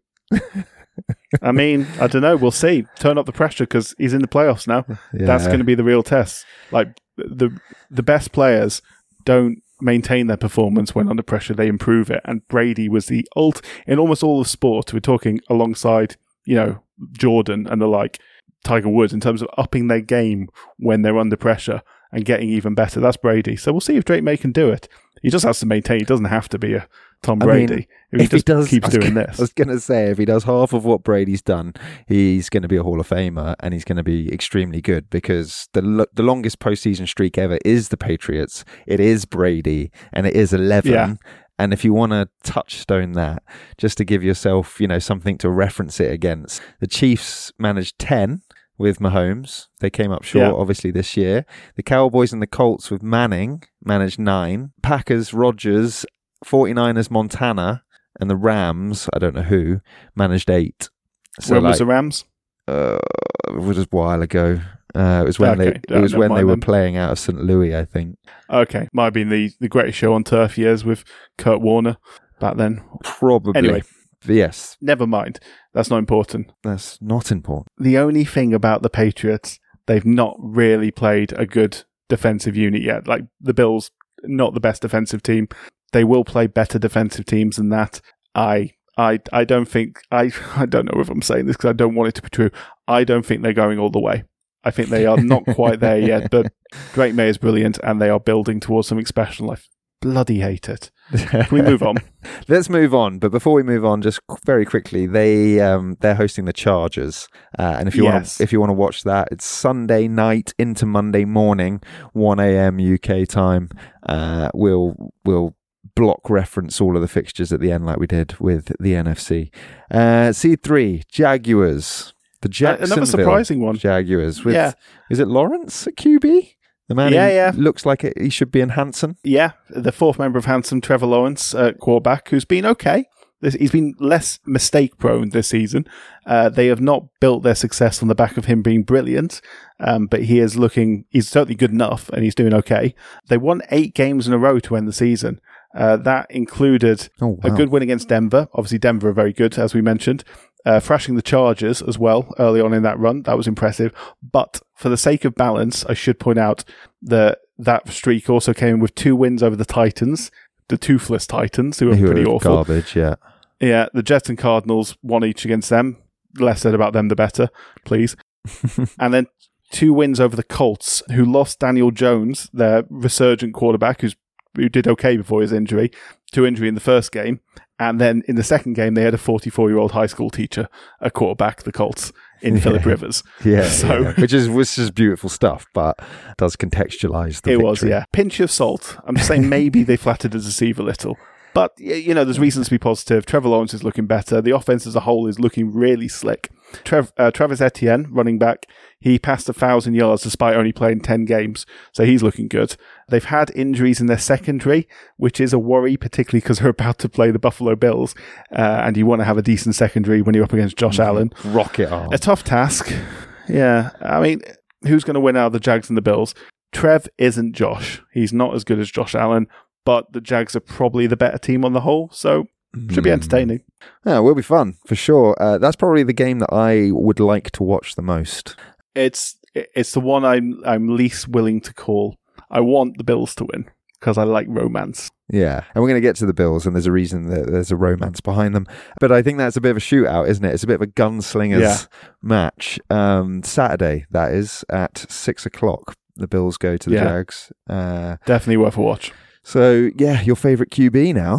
I mean, I don't know. We'll see. Turn up the pressure because he's in the playoffs now. Yeah. That's going to be the real test. Like the the best players don't maintain their performance when under pressure. They improve it. And Brady was the ult in almost all of sport. We're talking alongside, you know, Jordan and the like, Tiger Woods, in terms of upping their game when they're under pressure and getting even better. That's Brady. So we'll see if Drake May can do it. He just has to maintain. He doesn't have to be a Tom Brady. I mean, if he if just he does, keeps doing gonna, this. I was going to say, if he does half of what Brady's done, he's going to be a Hall of Famer, and he's going to be extremely good, because the lo- the longest postseason streak ever is the Patriots. It is Brady, and it is eleven. Yeah. And if you want to touchstone that, just to give yourself, you know, something to reference it against, the Chiefs managed ten with Mahomes. They came up short, yeah. obviously, this year. The Cowboys and the Colts with Manning managed nine. Packers, Rodgers, 49ers, Montana, and the Rams, I don't know who, managed eight. So when like, was the Rams? Uh, it was a while ago. Uh, it was when okay. they it was when they were them. playing out of Saint Louis, I think. Okay, might have been the, the greatest show on turf years with Kurt Warner back then. Probably. Anyway. Yes. Never mind. That's not important. That's not important. The only thing about the Patriots, they've not really played a good defensive unit yet. Like the Bills, not the best defensive team. They will play better defensive teams than that. I I, I don't think... I, I don't know if I'm saying this because I don't want it to be true. I don't think they're going all the way. I think they are not quite there yet, but Drake May is brilliant and they are building towards something special. I bloody hate it. Can we move on? Let's move on. But before we move on, just very quickly, they um, they're hosting the Chargers, uh, and if you yes. want to, if you want to watch that, it's Sunday night into Monday morning, one a.m. U K time. Uh, we'll we'll block reference all of the fixtures at the end like we did with the N F C. Uh, Seed three, Jaguars, the Jacksonville another surprising one. Jaguars. With, yeah, is it Lawrence at Q B? The man yeah, who yeah. looks like it, he should be in Hanson. Yeah, the fourth member of Hanson, Trevor Lawrence, uh, quarterback, who's been okay. He's been less mistake-prone this season. Uh, they have not built their success on the back of him being brilliant, um, but he is looking, he's certainly good enough, and he's doing okay. They won eight games in a row to end the season. Uh, that included oh, wow. a good win against Denver. Obviously, Denver are very good, as we mentioned. Uh, thrashing the Chargers as well early on in that run. That was impressive. But for the sake of balance, I should point out that that streak also came with two wins over the Titans, the toothless Titans, who are who pretty are awful. Garbage, yeah. Yeah, the Jets and Cardinals, one each against them. Less said about them, the better, please. And then two wins over the Colts, who lost Daniel Jones, their resurgent quarterback, who's who did okay before his injury, to injury in the first game. And then in the second game, they had a forty-four-year-old high school teacher, a quarterback, the Colts, in yeah. Phillip Rivers. Yeah, so yeah. Which is which is beautiful stuff, but does contextualize the It victory. was, yeah. Pinch of salt. I'm just saying maybe they flattered the deceiver a little. But, you know, there's reasons to be positive. Trevor Lawrence is looking better. The offense as a whole is looking really slick. Trev, uh, Travis Etienne, running back, he passed one thousand yards despite only playing ten games. So he's looking good. They've had injuries in their secondary, which is a worry, particularly because they're about to play the Buffalo Bills. Uh, and you want to have a decent secondary when you're up against Josh Allen. Rocket arm. A tough task. Yeah. I mean, who's going to win out of the Jags and the Bills? Trev isn't Josh. He's not as good as Josh Allen. But the Jags are probably the better team on the whole, so should be entertaining. Yeah, it will be fun, for sure. Uh, that's probably the game that I would like to watch the most. It's it's the one I'm I'm least willing to call. I want the Bills to win, because I like romance. Yeah, and we're going to get to the Bills, and there's a reason that there's a romance behind them. But I think that's a bit of a shootout, isn't it? It's a bit of a gunslingers yeah. match. Um, Saturday, that is, at six o'clock. The Bills go to the yeah. Jags. Uh, Definitely worth a watch. So, yeah, your favourite Q B now,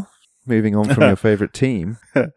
moving on from your favourite team,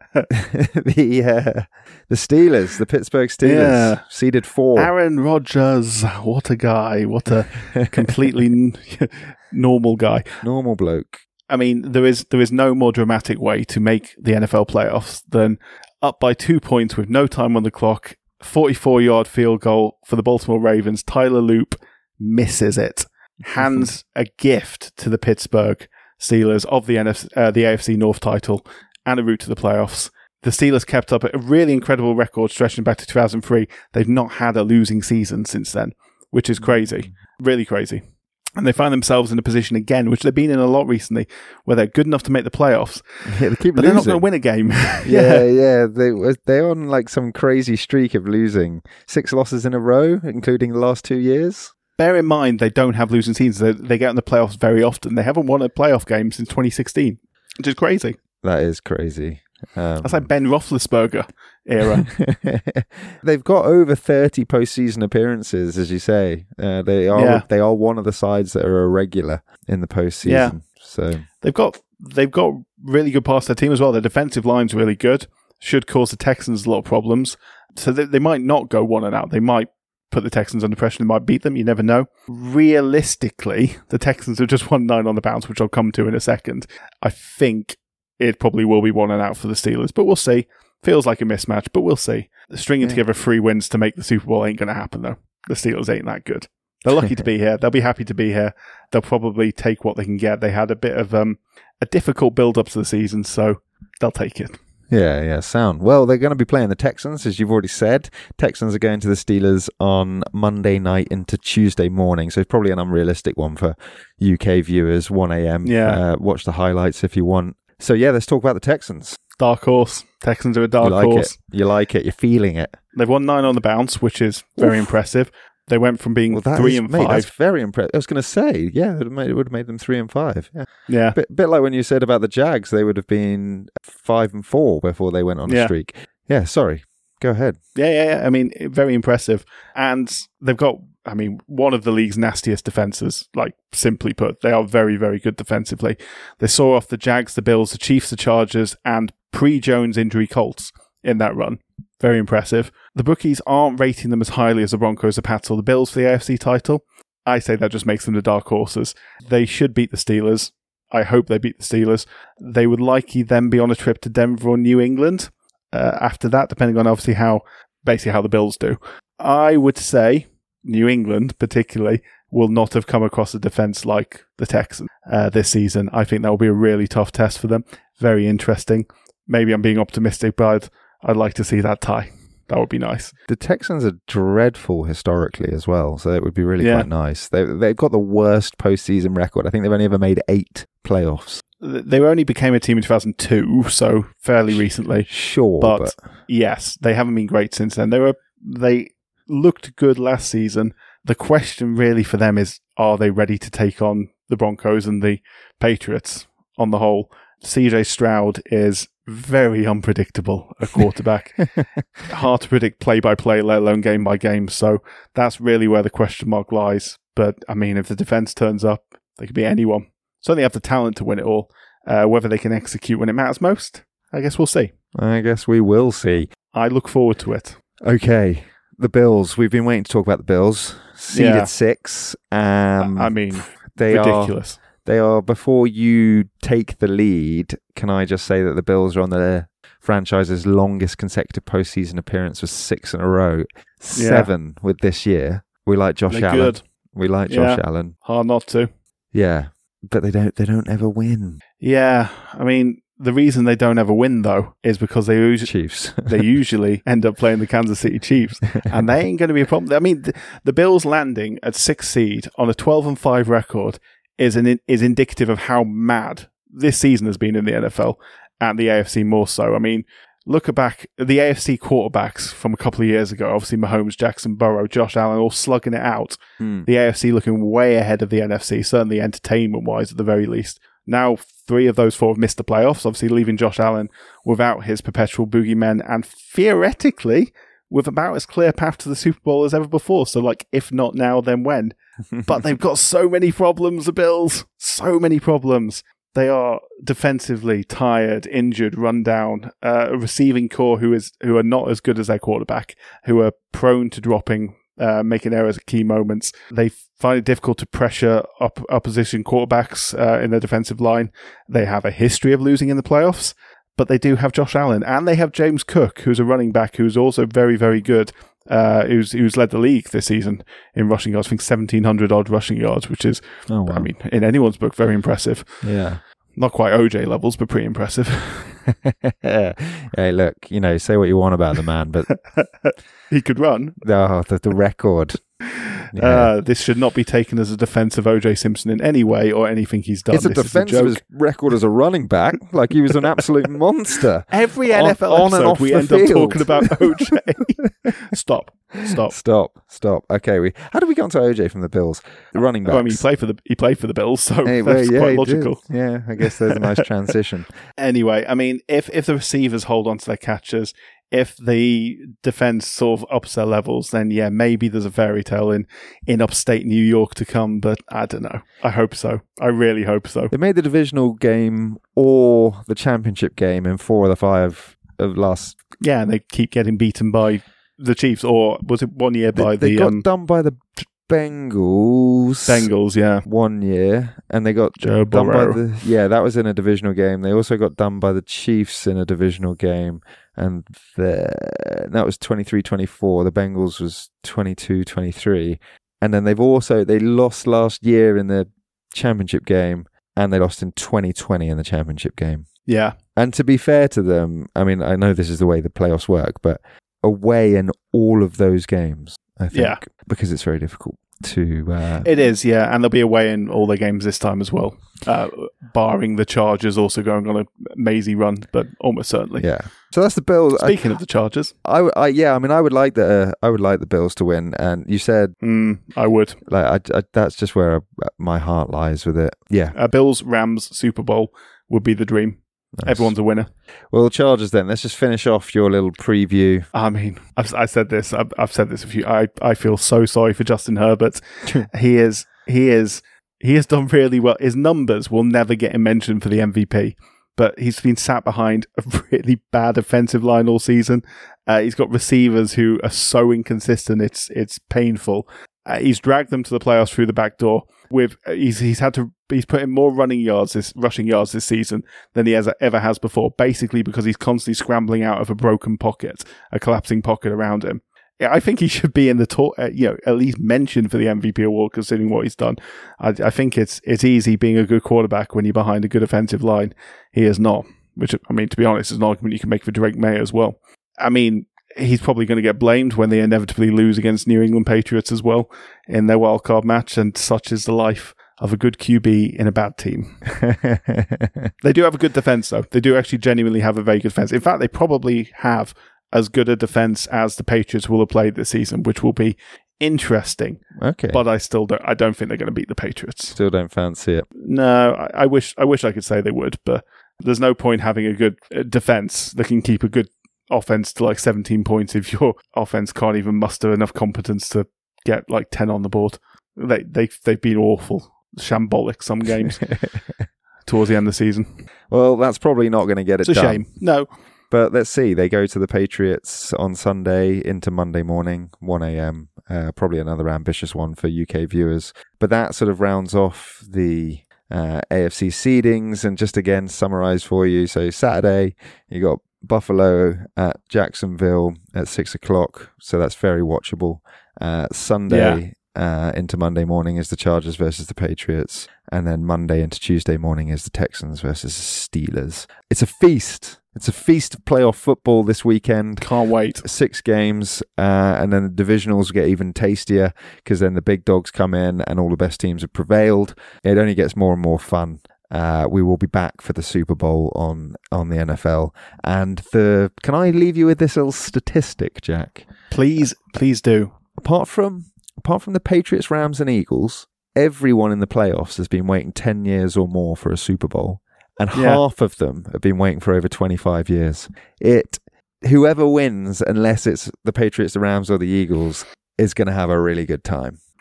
the uh, the Steelers, the Pittsburgh Steelers, Yeah. seeded four. Aaron Rodgers, what a guy. What a completely n- normal guy. Normal bloke. I mean, there is there is no more dramatic way to make the N F L playoffs than up by two points with no time on the clock, forty-four-yard field goal for the Baltimore Ravens. Tyler Loop misses it, hands a gift to the Pittsburgh Steelers of the N F C, uh, the A F C North title and a route to the playoffs. The Steelers kept up a really incredible record stretching back to two thousand three. They've not had a losing season since then, which is crazy, really crazy. And they find themselves in a position again, which they've been in a lot recently, where they're good enough to make the playoffs, Yeah, they keep but losing. they're not going to win a game. Yeah, yeah. They, they're on like some crazy streak of losing. Six losses in a row, including the last two years. Bear in mind, they don't have losing seasons. They, they get in the playoffs very often. They haven't won a playoff game since twenty sixteen, which is crazy. That is crazy. Um, That's like Ben Roethlisberger era. They've got over thirty postseason appearances, as you say. Uh, they are Yeah. they are one of the sides that are irregular in the postseason. Yeah. So They've got they've got really good parts of their team as well. Their defensive line's really good. Should cause the Texans a lot of problems. So they, they might not go one and out. They might put the Texans under pressure. They might beat them. You never know. Realistically, the Texans have just won nine on the bounce, which I'll come to in a second. I think it probably will be one and out for the Steelers, but we'll see. Feels like a mismatch, but we'll see. Stringing Yeah. together three wins to make the Super Bowl ain't going to happen, though. The Steelers ain't that good. They're lucky to be here. They'll be happy to be here. They'll probably take what they can get. They had a bit of um, a difficult build-up to the season, so they'll take it. yeah, yeah, sound. Well, they're going to be playing the Texans, as you've already said. Texans are going to the Steelers on Monday night into Tuesday morning, so it's probably an unrealistic one for U K viewers. one a.m. Yeah. Uh, watch the highlights if you want. So yeah, let's talk about the Texans. Dark horse. Texans are a dark you like horse. it. You like it. You're feeling it. They've won nine on the bounce, which is very impressive. They went from being Well, that three is- and mate, That's five. very impressive. I was going to say, yeah, it would, have made, it would have made them three and five. Yeah, Yeah. bit, bit like when you said about the Jags, they would have been five and four before they went on a Yeah. streak. Yeah, sorry. Go ahead. Yeah, yeah, yeah. I mean, very impressive. And they've got, I mean, one of the league's nastiest defenses, like, simply put. They are very, very good defensively. They saw off the Jags, the Bills, the Chiefs, the Chargers, and pre-Jones injury Colts in that run. Very impressive. The bookies aren't rating them as highly as the Broncos, the Pats, or the Bills for the A F C title. I say that just makes them the dark horses. They should beat the Steelers. I hope they beat the Steelers. They would likely then be on a trip to Denver or New England uh, after that, depending on obviously how, basically how the Bills do. I would say New England, particularly, will not have come across a defense like the Texans uh, this season. I think that will be a really tough test for them. Very interesting. Maybe I'm being optimistic, but I'd, I'd like to see that tie. That would be nice. The Texans are dreadful historically as well, so it would be really Yeah. quite nice. They, they've got the worst postseason record. I think they've only ever made eight playoffs. They only became a team in two thousand two, so fairly recently. Sure, But, but, yes, they haven't been great since then. They were they looked good last season. The question really for them is, are they ready to take on the Broncos and the Patriots on the whole? C J Stroud is very unpredictable at quarterback. Hard to predict play by play, let alone game by game. So that's really where the question mark lies. But I mean, if the defense turns up, they could be anyone. Certainly have the talent to win it all. Uh, whether they can execute when it matters most, I guess we'll see. I guess we will see. I look forward to it. Okay, the Bills. We've been waiting to talk about the Bills. Seeded Yeah. six. Um, I mean, they are. ridiculous. They are, before you take the lead, can I just say that the Bills are on the franchise's longest consecutive postseason appearance with six in a row. Seven with this year. We like Josh They're Allen. good. We like Josh Yeah. Allen. Hard not to. Yeah. But they don't they don't ever win. Yeah, I mean, the reason they don't ever win, though, is because they usually Chiefs. they usually end up playing the Kansas City Chiefs, and they ain't going to be a problem. I mean, the, the Bills landing at sixth seed on a twelve and five record is an is indicative of how mad this season has been in the N F L, and the A F C more so. I mean, look back at the A F C quarterbacks from a couple of years ago. Obviously, Mahomes, Jackson, Burrow, Josh Allen, all slugging it out. Mm. The A F C looking way ahead of the N F C, certainly entertainment-wise at the very least. Now, three of those four have missed the playoffs, obviously leaving Josh Allen without his perpetual boogeymen and theoretically with about as clear a path to the Super Bowl as ever before. So, like, if not now, then when? But they've got so many problems, the Bills. So many problems. They are defensively tired, injured, run down, uh, a receiving core who is who are not as good as their quarterback, who are prone to dropping, uh, making errors at key moments. They find it difficult to pressure op- opposition quarterbacks uh, in their defensive line. They have a history of losing in the playoffs, but they do have Josh Allen, and they have James Cook, who's a running back who's also very, very good. Uh, who's who's led the league this season in rushing yards. I think seventeen hundred odd rushing yards, which is, Oh, wow. I mean, in anyone's book, very impressive. Yeah. Not quite O J levels, but pretty impressive. Hey, look, you know, say what you want about the man, but He could run. oh, the, the record. Yeah. Uh, this should not be taken as a defense of O J Simpson in any way or anything he's done. It's a This is defense joke. of his record as a running back, like he was an absolute monster. Every on- N F L on and episode, off we the end up field. talking about O J. Stop. Stop. Stop, stop. Okay, we. How did we get onto O J from the Bills? The running backs. Well, I mean, he played for the he played for the Bills, so Hey, well, that's yeah, quite he logical. did. Yeah, I guess there's a nice transition. Anyway, I mean, if if the receivers hold on to their catches, if the defense sort of ups their levels, then yeah, maybe there's a fairy tale in, in upstate New York to come, but I don't know. I hope so. I really hope so. They made the divisional game or the championship game in four of the five of last. Yeah, and they keep getting beaten by the Chiefs, or was it one year by they the got um, done by the Bengals. Bengals, yeah. One year, and they got Joe done by Burrow. the yeah. That was in a divisional game. They also got done by the Chiefs in a divisional game, and the, that was twenty-three twenty-four. The Bengals was twenty-two twenty-three, and then they've also they lost last year in the championship game, and they lost in twenty twenty in the championship game. Yeah. And to be fair to them, I mean, I know this is the way the playoffs work, but away in all of those games, I think, Yeah. because it's very difficult to. Uh, It is, yeah, and they'll be away in all their games this time as well, uh, barring the Chargers also going on a mazy run, but almost certainly. yeah. So that's the Bills. I- Speaking of the Chargers, I, I, yeah, I mean, I would like the, uh, I would like the Bills to win, and you said mm, I would. like, I, I, that's just where my heart lies with it. Yeah, Uh, Bills Rams Super Bowl would be the dream. nice. Everyone's a winner. Well, the Chargers. Then let's just finish off your little preview. I mean, I've I said this. I've, I've said this a few. I I feel so sorry for Justin Herbert. he is he is he has done really well. His numbers will never get him mentioned for the M V P. But he's been sat behind a really bad offensive line all season. Uh, he's got receivers who are so inconsistent. It's it's painful. Uh, he's dragged them to the playoffs through the back door. With uh, he's he's had to he's put in more running yards, this rushing yards this season than he has ever has before. Basically, because he's constantly scrambling out of a broken pocket, a collapsing pocket around him. Yeah, I think he should be in the talk, uh, you know, at least mentioned for the M V P award, considering what he's done. I, I think it's it's easy being a good quarterback when you're behind a good offensive line. He is not, which I mean, to be honest, is an argument you can make for Drake May as well. I mean, he's probably going to get blamed when they inevitably lose against New England Patriots as well in their wildcard match, and such is the life of a good Q B in a bad team. They do have a good defense, though. They do actually genuinely have a very good defense. In fact, they probably have as good a defense as the Patriots will have played this season, which will be interesting. Okay, But I still don't. I don't think they're going to beat the Patriots. still don't fancy it. No, I, I wish. I wish I could say they would, but there's no point having a good uh, defense that can keep a good offense to like seventeen points if your offense can't even muster enough competence to get like ten on the board. They they they've been awful, shambolic some games towards the end of the season. Well, that's probably not going to get it It's a done. shame. No, But let's see. They go to the Patriots on Sunday into Monday morning, one a.m. Uh, probably another ambitious one for U K viewers. But that sort of rounds off the uh, A F C seedings. And just again, summarize for you. So Saturday, you got Buffalo at Jacksonville at six o'clock. So that's very watchable. Uh, Sunday uh, into Monday morning is the Chargers versus the Patriots. And then Monday into Tuesday morning is the Texans versus the Steelers. It's a feast. It's a feast of playoff football this weekend. can't wait. Six games, uh, and then the divisionals get even tastier because then the big dogs come in and all the best teams have prevailed. It only gets more and more fun. Uh, we will be back for the Super Bowl on, on the N F L. And the can I leave you with this little statistic, Jack? Please, please do. Apart from apart from the Patriots, Rams, and Eagles, everyone in the playoffs has been waiting ten years or more for a Super Bowl. And Yeah. half of them have been waiting for over twenty-five years. It, whoever wins, unless it's the Patriots, the Rams, or the Eagles, is going to have a really good time.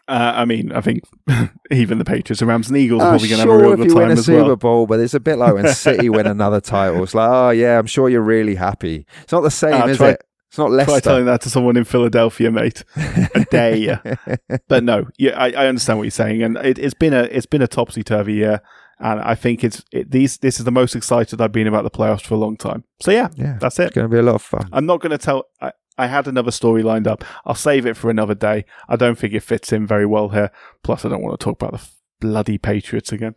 Uh, I mean, I think even the Patriots and Rams and Eagles are Uh, probably going to sure, have a real if good you time win a as Super well. Bowl, but it's a bit like when City win another title. It's like, oh yeah, I'm sure you're really happy. It's not the same, Uh, is try- it? It's not Try Leicester. telling that to someone in Philadelphia, mate. A day. But no, yeah, I, I understand what you're saying, and it, it's been a it's been a topsy turvy year, and I think it's it, these this is the most excited I've been about the playoffs for a long time. So yeah, Yeah, that's it. It's going to be a lot of fun. I'm not going to tell. I, I had another story lined up. I'll save it for another day. I don't think it fits in very well here. Plus, I don't want to talk about the bloody Patriots again.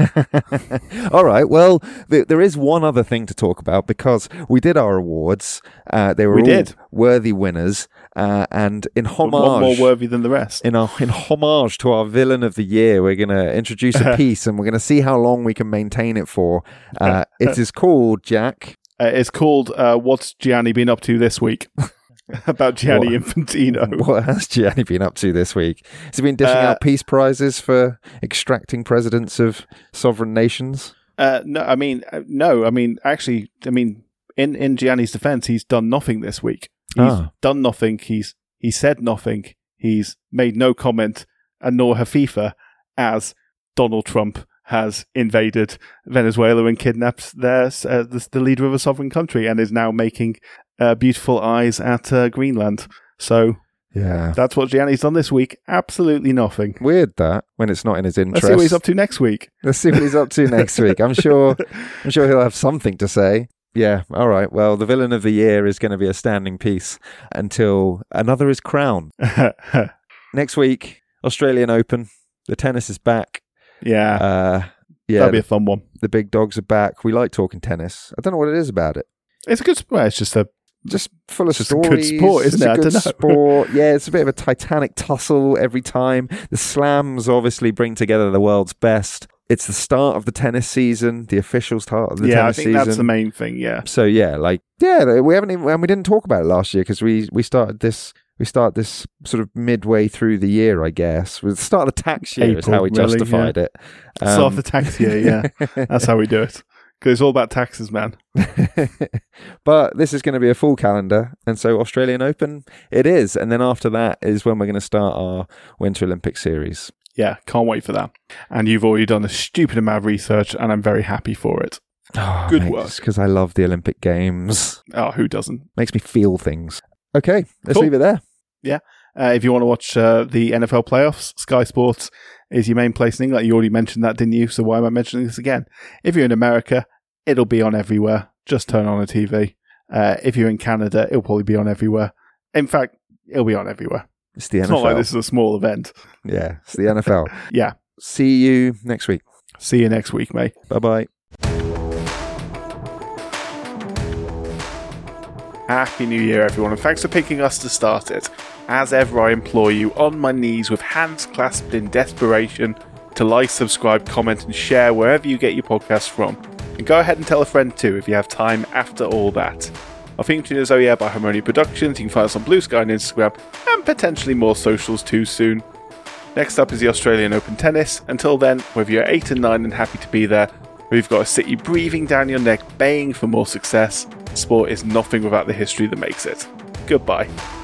All right. Well, th- there is one other thing to talk about because we did our awards. Uh, they were We all did. worthy winners, uh, and in homage, One more worthy than the rest. in our in homage to our villain of the year, we're going to introduce a piece, and we're going to see how long we can maintain it for. Uh, it is called Jack. Uh, it's called uh, "What's Gianni Been Up To This Week?" About Gianni What? Infantino. What has Gianni been up to this week? Has he been dishing Uh, out peace prizes for extracting presidents of sovereign nations? Uh, no, I mean, uh, no, I mean, actually, I mean, in, in Gianni's defense, he's done nothing this week. He's Ah. done nothing. He's he said nothing. He's made no comment, and nor have FIFA, as Donald Trump has invaded Venezuela and kidnapped their uh, the, the leader of a sovereign country, and is now making uh, beautiful eyes at uh, Greenland. So Yeah. that's what Gianni's done this week. Absolutely nothing. Weird that when it's not in his interest. Let's see what he's up to next week. Let's see what he's up to next week. I'm sure I'm sure he'll have something to say. Yeah, all right. Well, the villain of the year is going to be a standing piece until another is crowned. Next week, Australian Open. The tennis is back. yeah, Uh, yeah, that'll be a fun one. the big dogs are back. We like talking tennis. I don't know what it is about it. It's a good. Well, it's just a Just full of It's just a good stories. sport, isn't It's it? a I good dunno. sport. Yeah, it's a bit of a titanic tussle every time. The slams obviously bring together the world's best. It's the start of the tennis season, the official start of the yeah. I tennis think season. that's the main thing. Yeah, So yeah, like yeah, we haven't even, and we didn't talk about it last year because we we started this we start this sort of midway through the year, I guess. With the start of the tax year is April, how we really, justified it. start of the tax year. Yeah, that's how we do it. Because it's all about taxes, man. But this is going to be a full calendar, and so Australian Open it is, and then after that is when we're going to start our Winter Olympic series. Yeah, can't wait for that. And you've already done a stupid amount of research, and I'm very happy for it. Oh, Good work. because I love the Olympic Games. Oh, who doesn't? Makes me feel things. Okay, let's Cool. leave it there. Uh, if you want to watch uh, the N F L playoffs, Sky Sports is your main place in England. You already mentioned that, didn't you? So why am I mentioning this again? If you're in America, it'll be on everywhere. Just turn on a T V. Uh, if you're in Canada, it'll probably be on everywhere. In fact, it'll be on everywhere. It's the It's N F L. not like this is a small event. Yeah, it's the N F L. Yeah. See you next week. See you next week, mate. Bye bye. Happy New Year, everyone, and thanks for picking us to start it. As ever, I implore you, on my knees with hands clasped in desperation, to like, subscribe, comment, and share wherever you get your podcasts from. And go ahead and tell a friend too if you have time after all that. Our theme tune is Oh Yeah by Harmonia Productions. You can find us on Blue Sky and Instagram, and potentially more socials too soon. Next up is the Australian Open Tennis. Until then, whether you're eight and nine and happy to be there, or you've got a city breathing down your neck, baying for more success, sport is nothing without the history that makes it. Goodbye.